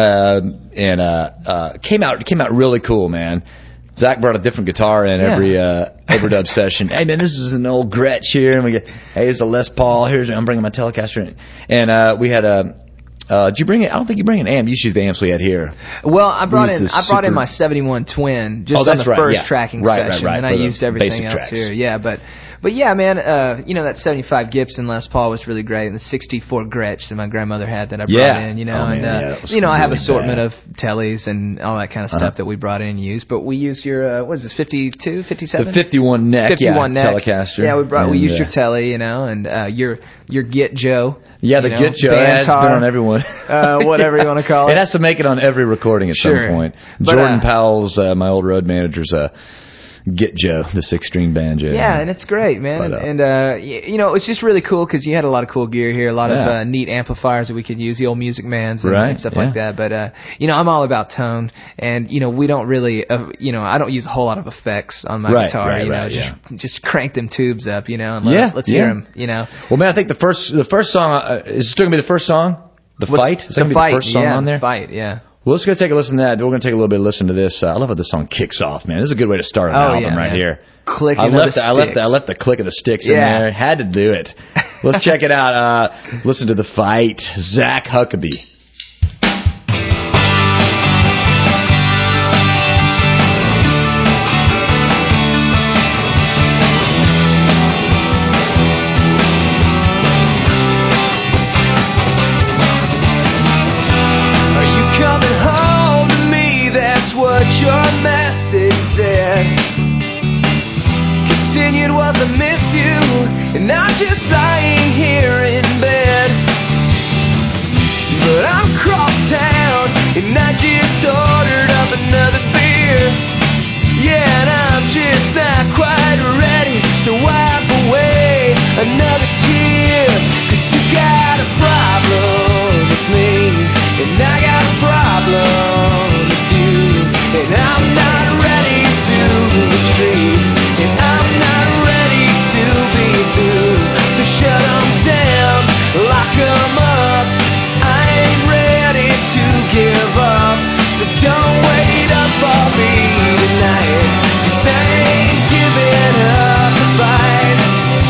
And came out really cool, man. Zach brought a different guitar in every overdub session. Hey, man, this is an old Gretsch here. And we get, hey, it's a Les Paul. I'm bringing my Telecaster in. And we had did you bring it? I don't think you bring an amp. You use the amps we had here. Well, I brought in my 71 Twin just on the first tracking session, and I used everything else here. Yeah, but yeah, man, that 75 Gibson Les Paul was really great, and the 64 Gretsch that my grandmother had that I brought in, I have assortment of tellies and all that kind of stuff that we brought in and used. But we used your what is this, 52, 57? The 51 neck, 51 neck Telecaster. Yeah, we used your telly, and your Get Joe. Yeah, the Get Joe. It's been on everyone. Whatever you want to call it. It has to make it on every recording at some point. But, Jordan Powell's, my old road manager's Get Joe, the 6-string banjo. Yeah, and it's great, man. And it's just really cool because you had a lot of cool gear here, a lot of neat amplifiers that we could use, the old Music Mans and stuff like that. But I'm all about tone, and we don't really, I don't use a whole lot of effects on my guitar. Just crank them tubes up, and let's hear them. Well, man, I think the first song is it still gonna be the first song? The Fight? Is that gonna be the first song on there? The Fight, yeah. Well, let's go take a listen to that. We're going to take a little bit of listen to this. I love how this song kicks off, man. This is a good way to start an album right here. Clicking of the sticks. I left the click of the sticks in there. Had to do it. Let's check it out. Listen to The Fight. Zach Huckabee. Your message said continued was I miss you, and I'm just lying here in bed. But I'm cross town, and I just ordered up another beer. Yeah, and I'm just not quite ready to wipe away another tear. 'Cause you got a problem with me, and I got a problem with you. And I'm not ready to retreat, and I'm not ready to be through. So shut 'em down, lock 'em up. I ain't ready to give up. So don't wait up for me tonight, 'cause I ain't giving up the fight.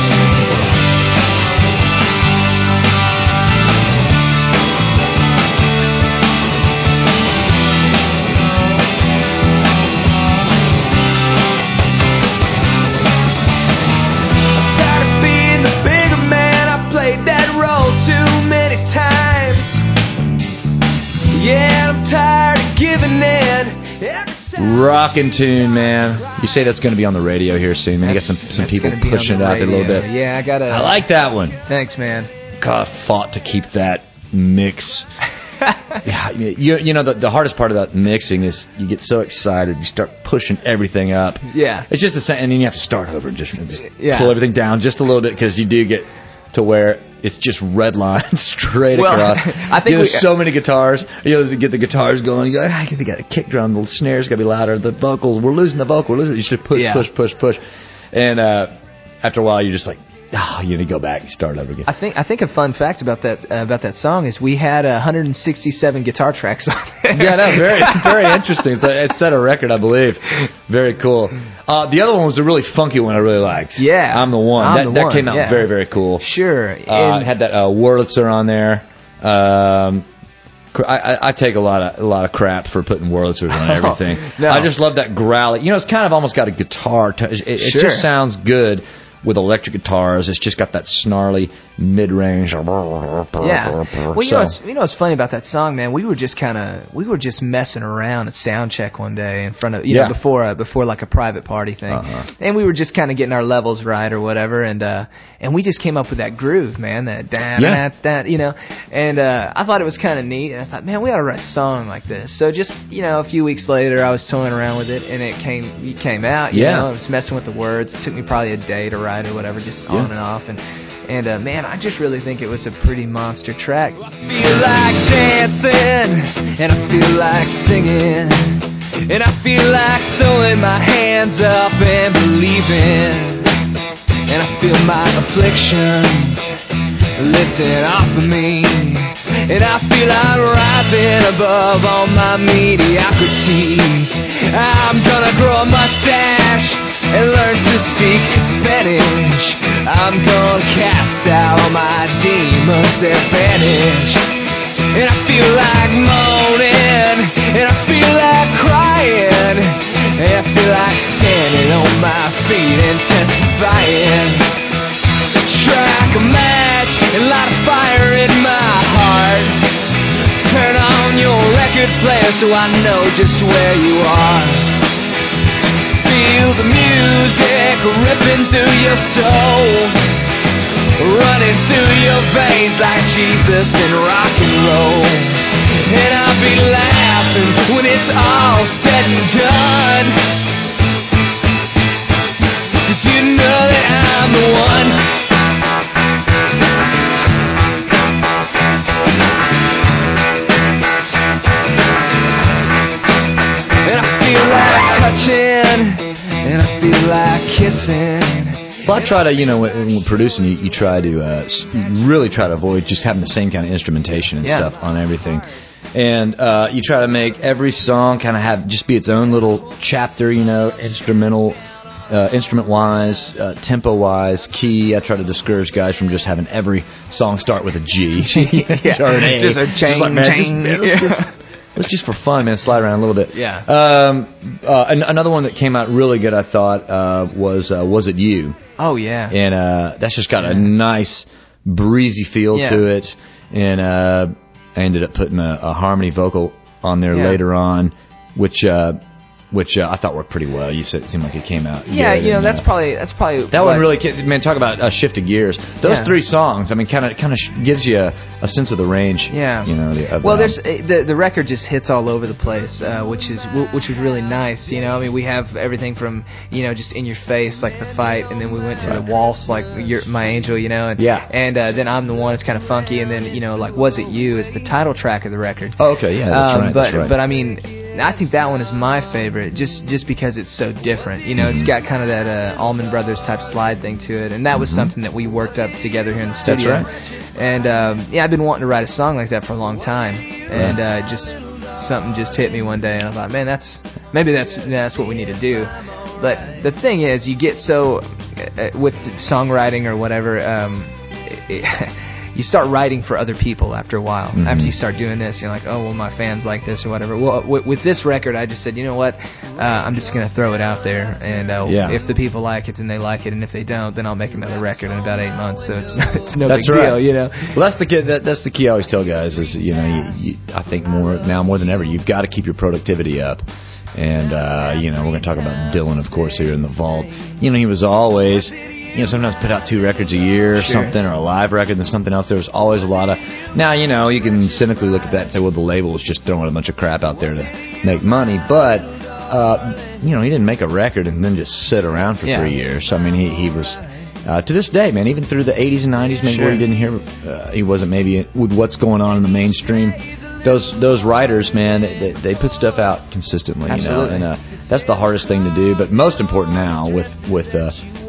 Rockin' tune, man. You say that's going to be on the radio here soon, man. You got some people pushing it out there a little bit. Yeah, I like that one. Thanks, man. God, I fought to keep that mix. Yeah, the hardest part about mixing is you get so excited, you start pushing everything up. Yeah. It's just the same, and then you have to start over and just pull everything down just a little bit, because you do get to where it's just red lines straight across. I think there's so many guitars. To get the guitars going. You go, you got a kick drum. The snare's got to be louder. The vocals, we're losing the vocal. You should push. And after a while, you're just like, you go back and start over again. I think a fun fact about that song is we had 167 guitar tracks on it. Yeah, no, very very interesting. It set a record, I believe. Very cool. The other one was a really funky one I really liked. Yeah, I'm the One. That came out very very cool. Sure. It had that Wurlitzer on there. I take a lot of crap for putting Wurlitzers on everything. No. I just love that growly. It's kind of almost got a guitar. It just sounds good with electric guitars. It's just got that snarly mid-range. Yeah. Well, you know what's funny about that song, man? We were just messing around at sound check one day in front of before like a private party thing, and we were just kind of getting our levels right or whatever, and we just came up with that groove, man. That and I thought it was kind of neat. And I thought, man, we ought to write a song like this. So just a few weeks later, I was toying around with it, and it came out. You know, I was messing with the words. It took me probably a day to write or whatever, just on and off, and man, I just really think it was a pretty monster track. I feel like dancing, and I feel like singing, and I feel like throwing my hands up and believing, and I feel my afflictions lifting off of me, and I feel I'm rising above all my mediocrities. I'm gonna grow a mustache and learn to speak Spanish. I'm gonna cast out all my demons and vanish. And I feel like moaning, and I feel like crying, and I feel like standing on my feet and testifying. Strike a match and light a fire in my heart. Turn on your record player so I know just where you are. Feel the music ripping through your soul, running through your veins like Jesus in rock and roll. And I'll be laughing when it's all said and done, 'cause you know that I'm the one. And I feel like kissing. Well, I try to, when producing, you try to you really try to avoid just having the same kind of instrumentation and stuff on everything. And you try to make every song kind of just be its own little chapter, instrument-wise, tempo-wise, key. I try to discourage guys from just having every song start with a G. Or an A. Just a chain. Let's just for fun, man, slide around a little bit. Yeah. Another one that came out really good, I thought, Was It You? Oh, yeah. And that's just got a nice, breezy feel to it. And I ended up putting a harmony vocal on there later on, which I thought worked pretty well. You said it seemed like it came out. Yeah, good, that's probably that one really. Man, talk about a shift of gears. Those three songs, I mean, kind of gives you a sense of the range. Yeah. There's the record just hits all over the place, which was really nice. I mean, we have everything from just In Your Face, like the fight, and then we went to the waltz, like My Angel, and then I'm the One. It's kind of funky, and then like Was It You is the title track of the record. Oh, okay, yeah, that's right. But I mean, I think that one is my favorite, just because it's so different. It's got kind of that Allman Brothers type slide thing to it, and that was something that we worked up together here in the studio. That's right. And I've been wanting to write a song like that for a long time, and something just hit me one day, and I thought, man, that's what we need to do. But the thing is, you get so with songwriting or whatever. You start writing for other people after a while. Mm-hmm. After you start doing this, you're like, oh, well, my fans like this or whatever. Well, with this record, I just said, you know what? I'm just going to throw it out there. And if the people like it, then they like it. And if they don't, then I'll make another record in about 8 months. So it's no big deal, Well, that's the key I always tell guys is, I think more than ever, you've got to keep your productivity up. And, we're going to talk about Dylan, of course, here in the vault. He was always... sometimes put out 2 records a year or something, or a live record and something else. There was always a lot of... Now, you can cynically look at that and say, well, the label is just throwing a bunch of crap out there to make money. But, he didn't make a record and then just sit around for 3 years. I mean, he was... to this day, man, even through the 80s and 90s, maybe where he didn't hear... he wasn't maybe with what's going on in the mainstream. Those writers, man, they put stuff out consistently. Absolutely. And that's the hardest thing to do. But most important now with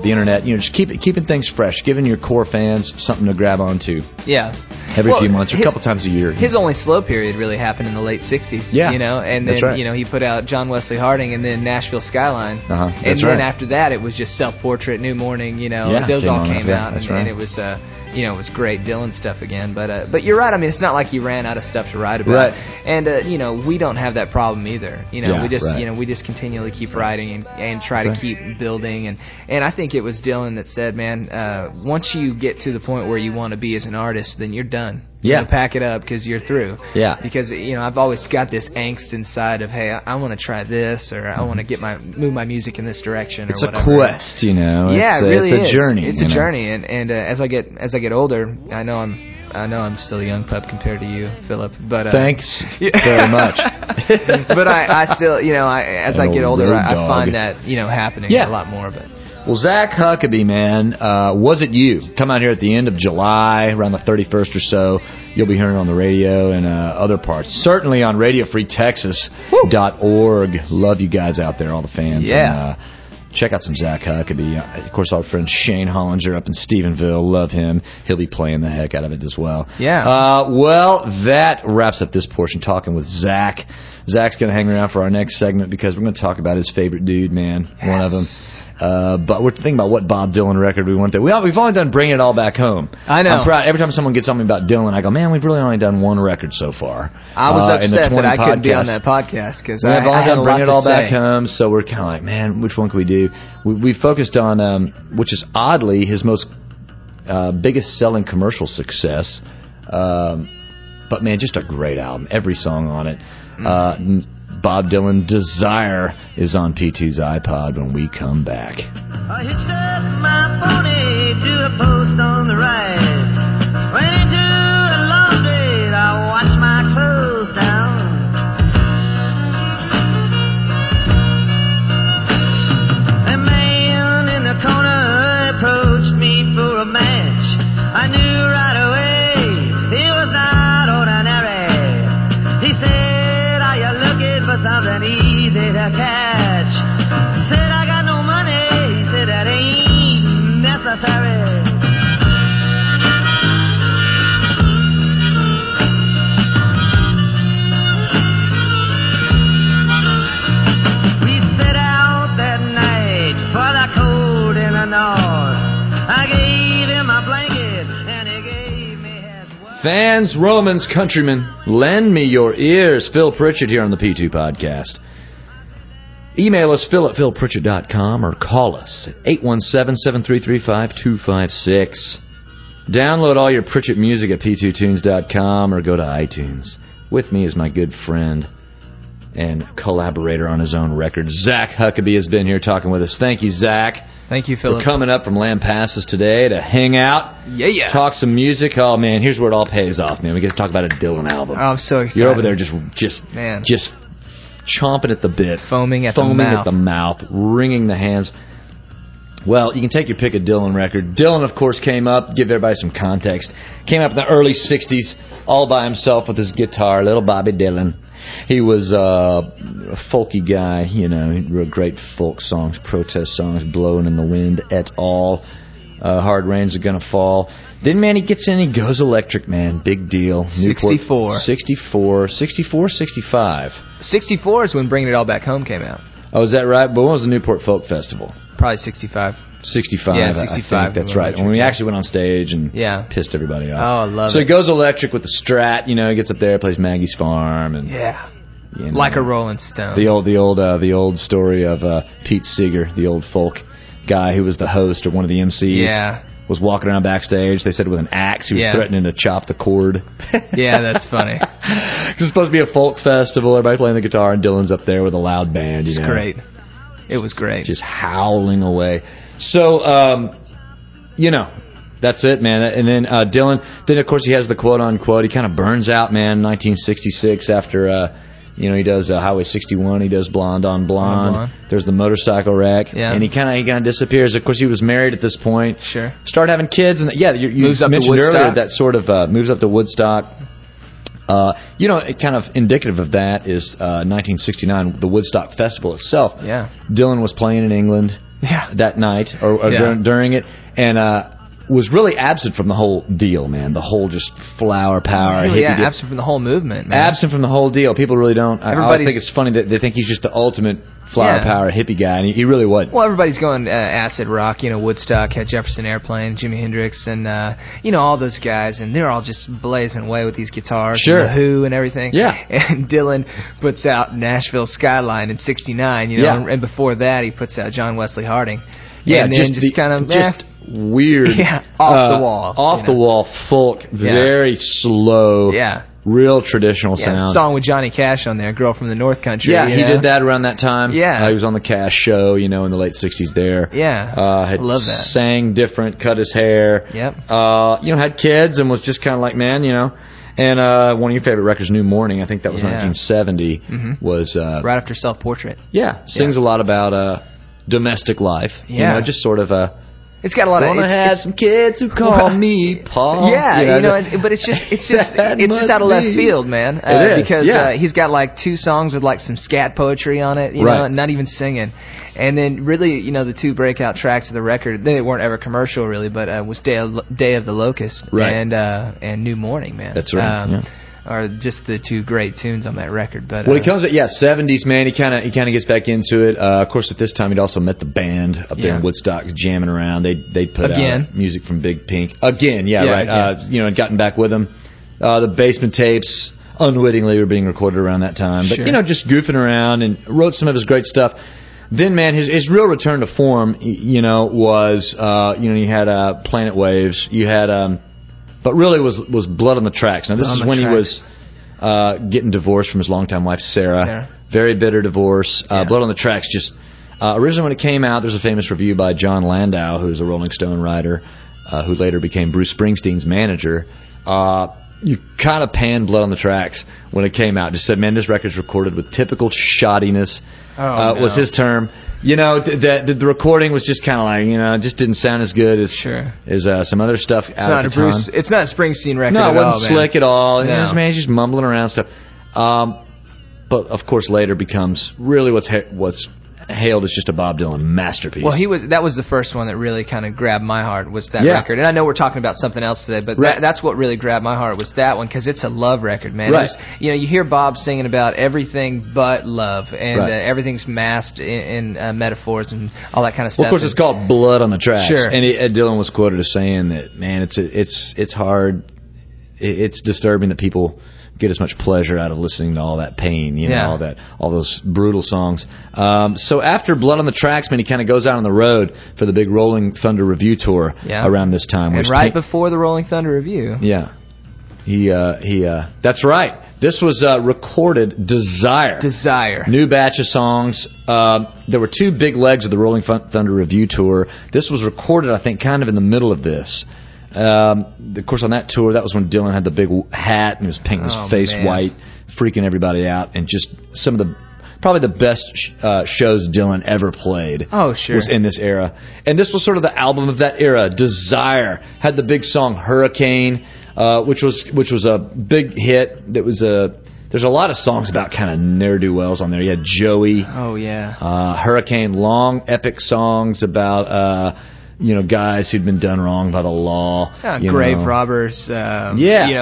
the internet, just keeping things fresh, giving your core fans something to grab onto. Yeah. Every few months or a couple times a year. His only slow period really happened in the late 60s, and then, he put out John Wesley Harding and then Nashville Skyline. And then after that, it was just Self-Portrait, New Morning, those all came out, and it was... it was great Dylan stuff again, but you're right. I mean, it's not like he ran out of stuff to write about, and we don't have that problem either. We just continually keep writing and try to keep building, and I think it was Dylan that said, man, once you get to the point where you want to be as an artist, then you're done. Pack it up because you're through. Because I've always got this angst inside of, hey, I want to try this, or I want to move my music in this direction. It's or whatever. A quest, Yeah, it really it's a journey. It's a journey, and as I get older, I know I'm still a young pup compared to you, Philip. But thanks very much. But I still, as I get older, I find that happening a lot more. But. Well, Zach Huckabee, man, Was It You? Come out here at the end of July, around the 31st or so. You'll be hearing it on the radio and other parts. Certainly on RadioFreeTexas.org. Love you guys out there, all the fans. Yeah. And, check out some Zach Huckabee. Of course, our friend Shane Hollinger up in Stephenville. Love him. He'll be playing the heck out of it as well. Yeah. Well, that wraps up this portion, talking with Zach. Zach's going to hang around for our next segment because we're going to talk about his favorite dude, man. Yes. One of them. But we're thinking about what Bob Dylan record we want to do. We've only done Bring It All Back Home. I know. I'm proud. Every time someone gets something about Dylan, I go, man, we've really only done one record so far. I was upset that I couldn't be on that podcast because I've only done Bring It All Back Home, so we're kind of like, man, which one can we do? We focused on, which is oddly his most biggest selling commercial success. But man, just a great album. Every song on it. Bob Dylan, Desire, is on P2's iPod when we come back. I hitched up my pony to a post on the rise. Went into a laundry, I washed my clothes down. A man in the corner approached me for a match. I knew right away he was not ordinary. He said, are you looking for something easy to catch? Said, I got no money. He said, that ain't necessary. We set out that night for the cold in the north. I gave him a blanket and he gave me his word. Fans, Romans, countrymen, lend me your ears. Phil Pritchard here on the P2 Podcast. Email us, phil@philpritchard.com, or call us at 817-733-5256. Download all your Pritchard music at p2tunes.com or go to iTunes. With me is my good friend and collaborator on his own record, Zach Huckabee, has been here talking with us. Thank you, Zach. Thank you, Philip. We're coming up from Lampasas today to hang out, talk some music. Oh, man, here's where it all pays off, man. We get to talk about a Dylan album. Oh, I'm so excited. You're over there just chomping at the bit, foaming at the mouth, wringing the hands. Well, you can take your pick of Dylan record. Dylan, of course, came up, give everybody some context, came up in the early 60s all by himself with his guitar, little Bobby Dylan. He was a folky guy, he wrote great folk songs, protest songs, Blowing in the Wind, et al. Hard Rains Are Gonna Fall. Then, man, he gets in, he goes electric, man. Big deal. 64. 65. 64 is when Bringing It All Back Home came out. Oh, is that right? But when was the Newport Folk Festival? Probably 65. 65. Yeah, 65. I think that's right. When we actually went on stage and pissed everybody off. Oh, I love it. So he goes electric with the Strat. He gets up there, plays Maggie's Farm, and like a Rolling Stone. The old story of Pete Seeger, the old folk guy who was the host or one of the MCs. Yeah. Was walking around backstage. They said with an axe. He was threatening to chop the cord. Yeah, that's funny. It's supposed to be a folk festival. Everybody playing the guitar, and Dylan's up there with a loud band. It's great. It was great. Just howling away. So, that's it, man. And then Dylan, of course, he has the quote-unquote, he kind of burns out, man, 1966 after, he does Highway 61, he does Blonde on Blonde. There's the motorcycle wreck, and he kind of disappears. Of course, he was married at this point. Sure. Started having kids, and you moves mentioned up to earlier that sort of moves up to Woodstock. Kind of indicative of that is 1969, the Woodstock Festival itself. Yeah. Dylan was playing in England. that night or during it, and was really absent from the whole deal, man. The whole just flower power. Absent from the whole movement, man. Absent from the whole deal. People really don't. I always think it's funny that they think he's just the ultimate flower power hippie guy, and he really wasn't. Well, everybody's going acid rock. Woodstock had Jefferson Airplane, Jimi Hendrix, and all those guys, and they're all just blazing away with these guitars, and the Who and everything. Yeah. And Dylan puts out Nashville Skyline in '69, and before that he puts out John Wesley Harding. Yeah, and just kind of weird, off the wall, the wall folk, very slow, real traditional sound. Song with Johnny Cash on there, "Girl from the North Country." Yeah, he did that around that time. Yeah, he was on the Cash show, in the late '60s. There, I love that. Sang different, cut his hair. Yep. Had kids and was just kind of like, man, And one of your favorite records, New Morning, I think that was 1970, was right after Self Portrait. Yeah, sings a lot about domestic life. Just sort of it's got a lot of. I had some kids who call me Paul. Yeah, but it's just out of left field, man. It is because he's got like 2 songs with like some scat poetry on it, know, and not even singing. And then really, the 2 breakout tracks of the record, they weren't ever commercial really, but was Day of the Locust and New Morning, man. That's right. Are just the 2 great tunes on that record. But he comes at 70s, man. He kind of gets back into it. Of course, at this time he'd also met the band up there in Woodstock, jamming around. They put out music from Big Pink again. And gotten back with him. The Basement Tapes unwittingly were being recorded around that time, but just goofing around and wrote some of his great stuff. Then, man, his real return to form, was you had Planet Waves, you had. But really was Blood on the Tracks. Now, this is when he was getting divorced from his longtime wife, Sarah. Very bitter divorce. Blood on the Tracks just... originally when it came out, there's a famous review by John Landau, who's a Rolling Stone writer, who later became Bruce Springsteen's manager. You kind of panned Blood on the Tracks when it came out. Just said, man, this record's recorded with typical shoddiness, was his term. The recording was just kind of like, it just didn't sound as good as some other stuff out at the time. It's not a Springsteen record at all. No, it wasn't slick at all. No. Man's just mumbling around stuff. But, of course, later becomes really what's hailed as just a Bob Dylan masterpiece. Well, that was the first one that really kind of grabbed my heart, was that record. And I know we're talking about something else today, but that's what really grabbed my heart, was that one, because it's a love record, man. Right. You hear Bob singing about everything but love, and everything's masked in metaphors and all that kind of stuff. Well, of course, it's called Blood on the Tracks. Sure. And Dylan was quoted as saying that, man, it's hard, it's disturbing that people get as much pleasure out of listening to all that pain, all those brutal songs. So after Blood on the Tracks, man, he kind of goes out on the road for the big Rolling Thunder Review tour around this time. And before the Rolling Thunder Review. Yeah. He that's right. This was recorded Desire. New batch of songs. There were 2 big legs of the Rolling Thunder Review tour. This was recorded, I think, kind of in the middle of this. Of course, on that tour, that was when Dylan had the big hat and he was painting his face white, freaking everybody out, and just some of probably the best shows Dylan ever played. Oh, sure. Was in this era. And this was sort of the album of that era. Desire had the big song Hurricane, which was a big hit. There's a lot of songs about kind of ne'er-do-wells on there. You had Joey. Oh, yeah. Hurricane, long, epic songs about... guys who'd been done wrong by the law. Grave robbers. Sarah,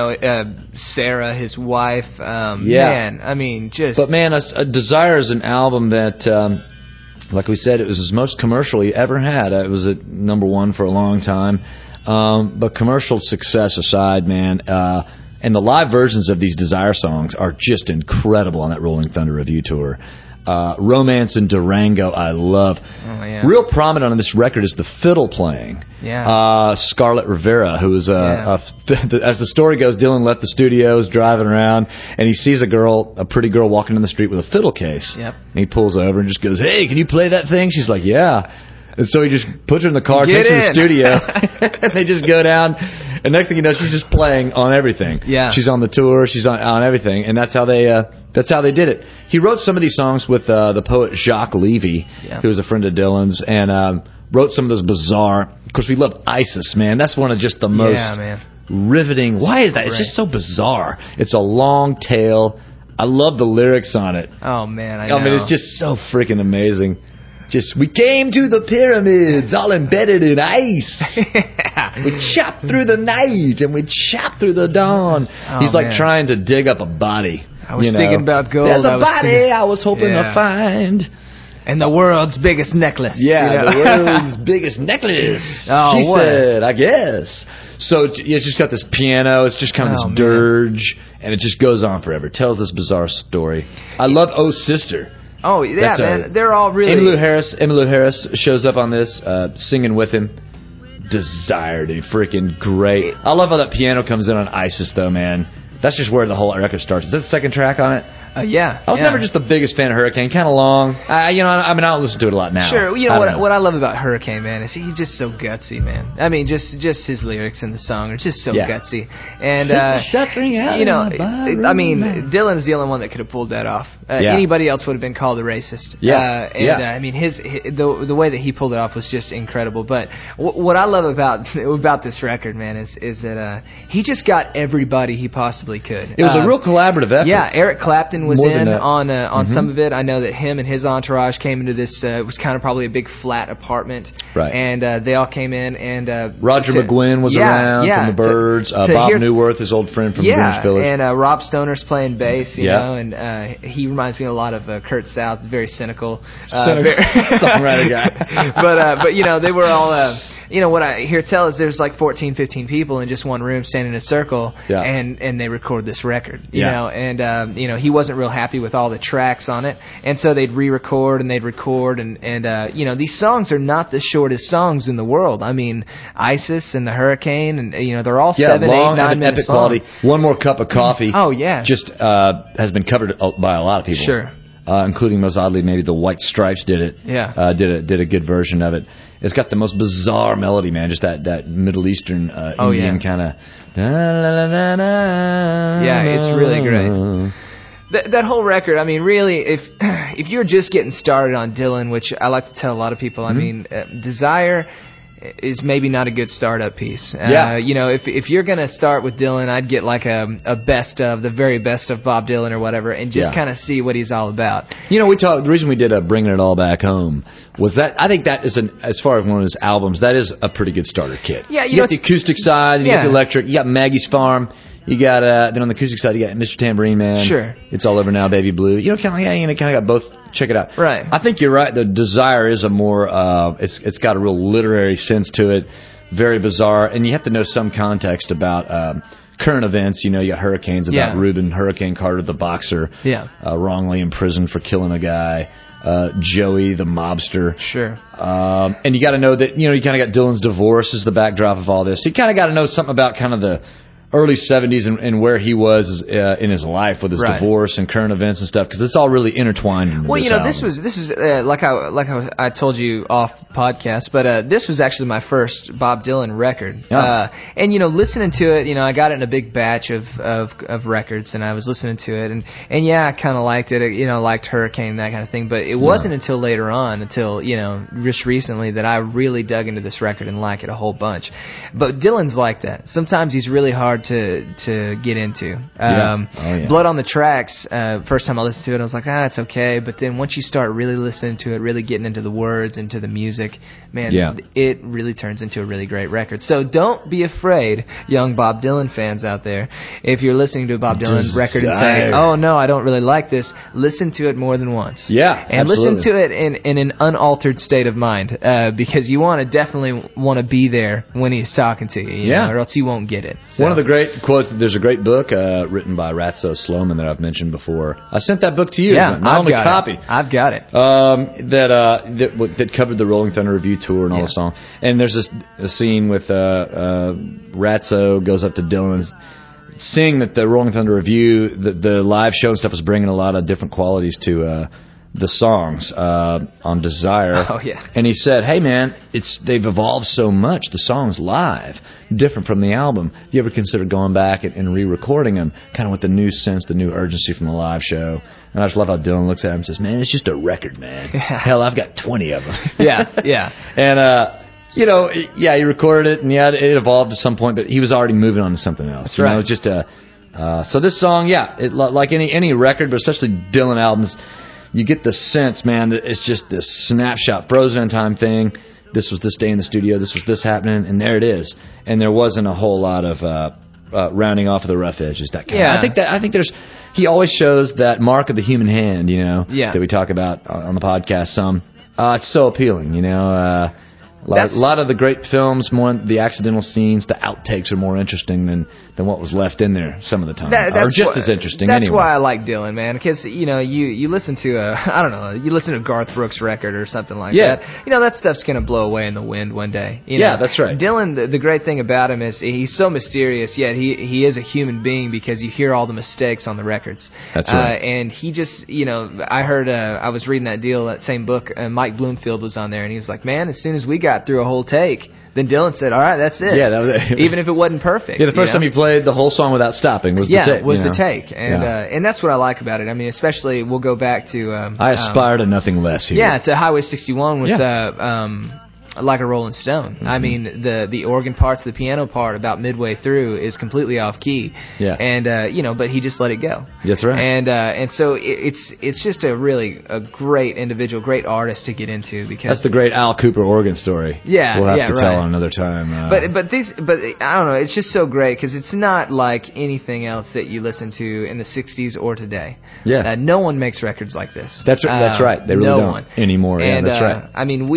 his wife. Man, I mean, just... But, man, Desire is an album that, like we said, it was his most commercial he ever had. It was at number 1 for a long time. But commercial success aside, man, and the live versions of these Desire songs are just incredible on that Rolling Thunder Review tour. Romance and Durango, I love. Oh, yeah. Real prominent on this record is the fiddle playing. Yeah. Scarlett Rivera, who was as the story goes, Dylan left the studios, driving around, and he sees a pretty girl walking in the street with a fiddle case. Yep. And he pulls over and just goes, "Hey, can you play that thing?" She's like, "Yeah." And so he just puts her in the car, takes her to the studio, and they just go down. And next thing you know, she's just playing on everything. Yeah. She's on the tour, she's on everything, and that's how they did it. He wrote some of these songs with the poet Jacques Levy, who was a friend of Dylan's, and wrote some of those bizarre. Of course, we love Isis, man. That's one of just the most riveting. Why is that? It's just so bizarre. It's a long tale. I love the lyrics on it. Oh man, I know. I mean, it's just so freaking amazing. We came to the pyramids, all embedded in ice. We chopped through the night and we chopped through the dawn. He's like trying to dig up a body. I was thinking about gold. There's a body I was hoping to find. And the world's biggest necklace. Yeah, the world's biggest necklace. She said, I guess. So it's just got this piano. It's just kind of this dirge. And it just goes on forever. It tells this bizarre story. I love Oh Sister. Oh, yeah, man. They're all really... Emmylou Harris shows up on this, singing with him. Desire, dude. Freaking great. I love how that piano comes in on Isis, though, man. That's just where the whole record starts. Is that the second track on it? Yeah. I was never just the biggest fan of Hurricane. Kind of long. I don't listen to it a lot now. Sure. You know what I love about Hurricane, man, is he's just so gutsy, man. I mean, just his lyrics in the song are just so gutsy. And Dylan is the only one that could have pulled that off. Anybody else would have been called a racist. I mean, the way that he pulled it off was just incredible. But what I love about this record, man, is that he just got everybody he possibly could. It was a real collaborative effort. Yeah, Eric Clapton was on some of it. I know that him and his entourage came into this. It was kind of probably a big flat apartment, right? And they all came in. And Roger McGuinn was around from the Byrds. Bob Newworth, his old friend from Greenwich Village, and Rob Stoner's playing bass. You know, and he reminds me a lot of Kurt South. Very cynical, songwriter guy. but they were all. What I hear tell is there's like 14, 15 people in just one room standing in a circle, and they record this record, you know, and he wasn't real happy with all the tracks on it, and so they'd re-record and they'd record, and these songs are not the shortest songs in the world. I mean, Isis and the Hurricane, and they're all 7, 8, 9 minutes long. Quality. One More Cup of Coffee. Oh yeah, just has been covered by a lot of people. Sure. Including, most oddly, maybe the White Stripes did it. Yeah. Did a good version of it. It's got the most bizarre melody, man. Just that Middle Eastern Indian kind of. Yeah, it's really great. That whole record. I mean, really, if you're just getting started on Dylan, which I like to tell a lot of people, I mean, Desire is maybe not a good startup piece. If you're going to start with Dylan, I'd get like a best of, the very best of Bob Dylan or whatever, and just kind of see what he's all about. The reason we did Bringing It All Back Home was that I think that is, as far as one of his albums, that is a pretty good starter kit. Yeah, you got the acoustic side, you got the electric, you got Maggie's Farm. You got then on the acoustic side, you got Mr. Tambourine Man. Sure. It's All Over Now, Baby Blue. Kind of got both. Check it out. Right. I think you're right. The Desire is a more. It's got a real literary sense to it. Very bizarre, and you have to know some context about current events. You got hurricanes about Reuben Hurricane Carter, the boxer. Yeah. Wrongly imprisoned for killing a guy. Joey, the mobster. Sure. And you got to know that you kind of got Dylan's divorce as the backdrop of all this. So you kind of got to know something about kind of the early 70s and where he was in his life with his divorce and current events and stuff, because it's all really intertwined into this album. this was like I told you off podcast, but this was actually my first Bob Dylan record. And listening to it, I got it in a big batch of records, and I was listening to it, and I kind of liked it. Liked Hurricane, that kind of thing, but it wasn't until later on, until just recently, that I really dug into this record and like it a whole bunch. But Dylan's like that. Sometimes he's really hard to get into. Blood on the Tracks, first time I listened to it, I was like, it's okay. But then once you start really listening to it, really getting into the words, into the music, man, it really turns into a really great record. So don't be afraid, young Bob Dylan fans out there. If you're listening to a Bob Dylan record and saying, oh no, I don't really like this, listen to it more than once. Yeah, and absolutely. listen to it in an unaltered state of mind, because you definitely want to be there when he's talking to you, or else you won't get it. So. One of the great quotes, there's a great book written by Ratso Sloman that I've mentioned before. I sent that book to you. Yeah, my only copy. I've got it. That covered the Rolling Thunder Review tour and all the songs. And there's a scene with Ratso goes up to Dylan, seeing that the Rolling Thunder Review, the live show and stuff, was bringing a lot of different qualities to the songs on Desire. Oh yeah. And he said, "Hey man, they've evolved so much. The songs live, different from the album. Do you ever consider going back and re-recording them, kind of with the new sense, the new urgency from the live show?" And I just love how Dylan looks at him and says, "Man, it's just a record, man. Hell, I've got 20 of them." Yeah. And he recorded it, and it evolved to some point, but he was already moving on to something else. That's right. Just so this song, like any record, but especially Dylan albums, you get the sense, man, that it's just this snapshot, frozen in time thing. This was this day in the studio. This was this happening, and there it is. And there wasn't a whole lot of rounding off of the rough edges. That kind of, I think there's. He always shows that mark of the human hand, that we talk about on the podcast some. It's so appealing, A lot of the great films, more the accidental scenes, the outtakes are more interesting than what was left in there some of the time, or just as interesting. That's anyway. why I like Dylan, man, because you listen to you listen to a Garth Brooks record or something like that. That stuff's gonna blow away in the wind one day. That's right. Dylan, the great thing about him is he's so mysterious, yet he is a human being because you hear all the mistakes on the records. That's right. And he just, I heard I was reading that same book, Mike Bloomfield was on there, and he was like, man, as soon as we got through a whole take, then Dylan said, all right, that's it. Yeah, that was it. Even if it wasn't perfect. Yeah, the first time he played the whole song without stopping was the take. The take. And that's what I like about it. I mean, especially we'll go back to... I aspire to nothing less here. Yeah, to Highway 61 with Like a Rolling Stone. Mm-hmm. I mean, the organ parts, the piano part about midway through is completely off key. Yeah. And, but he just let it go. That's right. And so it's just a great individual, great artist to get into because... That's the great Al Cooper organ story. Yeah, we'll have to tell another time. But I don't know, it's just so great because it's not like anything else that you listen to in the 60s or today. Yeah. No one makes records like this. That's right. They really don't anymore. And, that's right. I mean,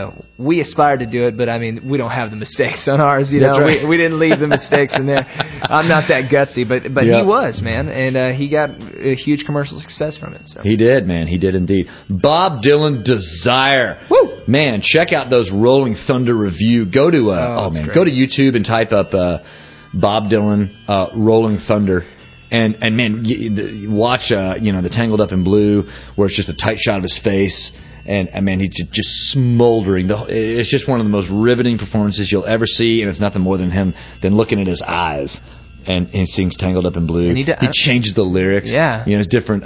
we aspired to do it, but I mean, we don't have the mistakes on ours. That's right. We didn't leave the mistakes in there. I'm not that gutsy, but he was, man, and he got a huge commercial success from it. So. He did, man. He did indeed. Bob Dylan, Desire. Woo! Man, check out those Rolling Thunder review. Go to go to YouTube and type up Bob Dylan Rolling Thunder. And man, watch the Tangled Up in Blue, where it's just a tight shot of his face. And man, he's just smoldering. It's just one of the most riveting performances you'll ever see, and it's nothing more than him looking at his eyes. And he sings "Tangled Up in Blue." And he changes the lyrics. Yeah, it's different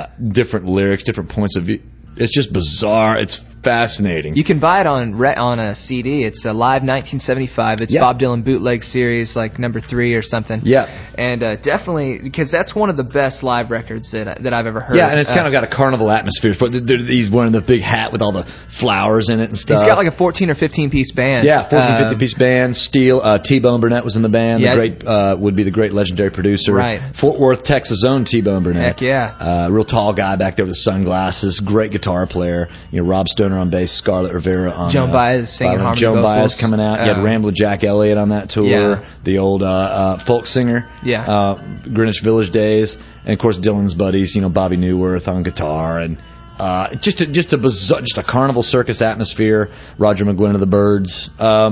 lyrics, different points of view. It's just bizarre. It's fascinating. You can buy it on a CD. It's a live 1975. It's Bob Dylan bootleg series, like number 3 or something. Yeah, and definitely because that's one of the best live records that I've ever heard. Yeah, and it's kind of got a carnival atmosphere. He's wearing the big hat with all the flowers in it and stuff. He's got like a 14 or 15 piece band. Yeah, 14, 15-piece band. Steel, T-Bone Burnett was in the band. Yeah. The great legendary producer. Right. Fort Worth, Texas' own T-Bone Burnett. Heck yeah. Real tall guy back there with the sunglasses. Great guitar player. Rob Stoner on bass, Scarlett Rivera on Joan Baez singing harmony Joan vocals. Baez coming out. You had Rambler Jack Elliott on that tour. Yeah. The old folk singer. Yeah. Greenwich Village days, and of course Dylan's buddies. Bobby Newworth on guitar, and just a carnival circus atmosphere. Roger McGuinn of the Byrds.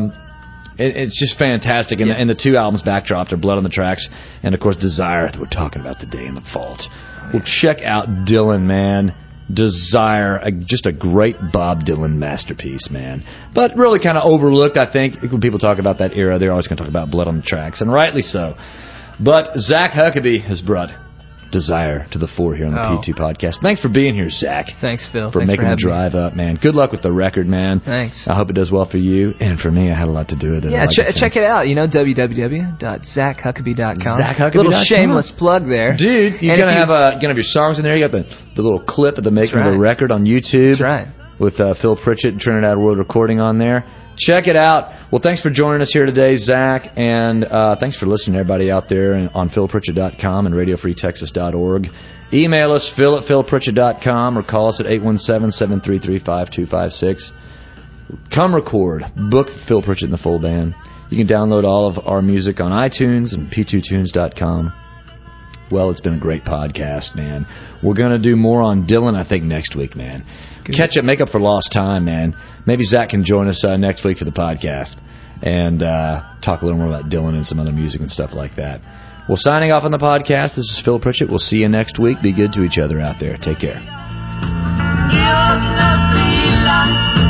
It's just fantastic, and the 2 albums backdropped are Blood on the Tracks, and of course Desire. We're talking about The Day in the Vault. Well, check out Dylan, man. Desire, just a great Bob Dylan masterpiece, man. But really kind of overlooked, I think. When people talk about that era, they're always going to talk about Blood on the Tracks, and rightly so. But Zach Huckabee has brought Desire to the fore here on the P2 podcast. Thanks for being here, Zach. Thanks, Phil. For making the drive up, man. Good luck with the record, man. Thanks. I hope it does well for you. And for me, I had a lot to do with it. Yeah, check it out. www.zachhuckabee.com. ZachHuckabee.com. Little shameless plug there. Dude, you're going to have your songs in there. You got the little clip of the making of the record on YouTube. That's right. With Phil Pritchett and Trinidad World Recording on there. Check it out. Well, thanks for joining us here today, Zach, and thanks for listening to everybody out there on philpritchett.com and radiofreetexas.org. Email us, phil@philpritchett.com, or call us at 817-733-5256. Come record. Book Phil Pritchett and the Full Band. You can download all of our music on iTunes and p2tunes.com. Well, it's been a great podcast, man. We're going to do more on Dylan, I think, next week, man. Good. Catch up, make up for lost time, man. Maybe Zach can join us next week for the podcast and talk a little more about Dylan and some other music and stuff like that. Well, signing off on the podcast, this is Phil Pritchett. We'll see you next week. Be good to each other out there. Take care.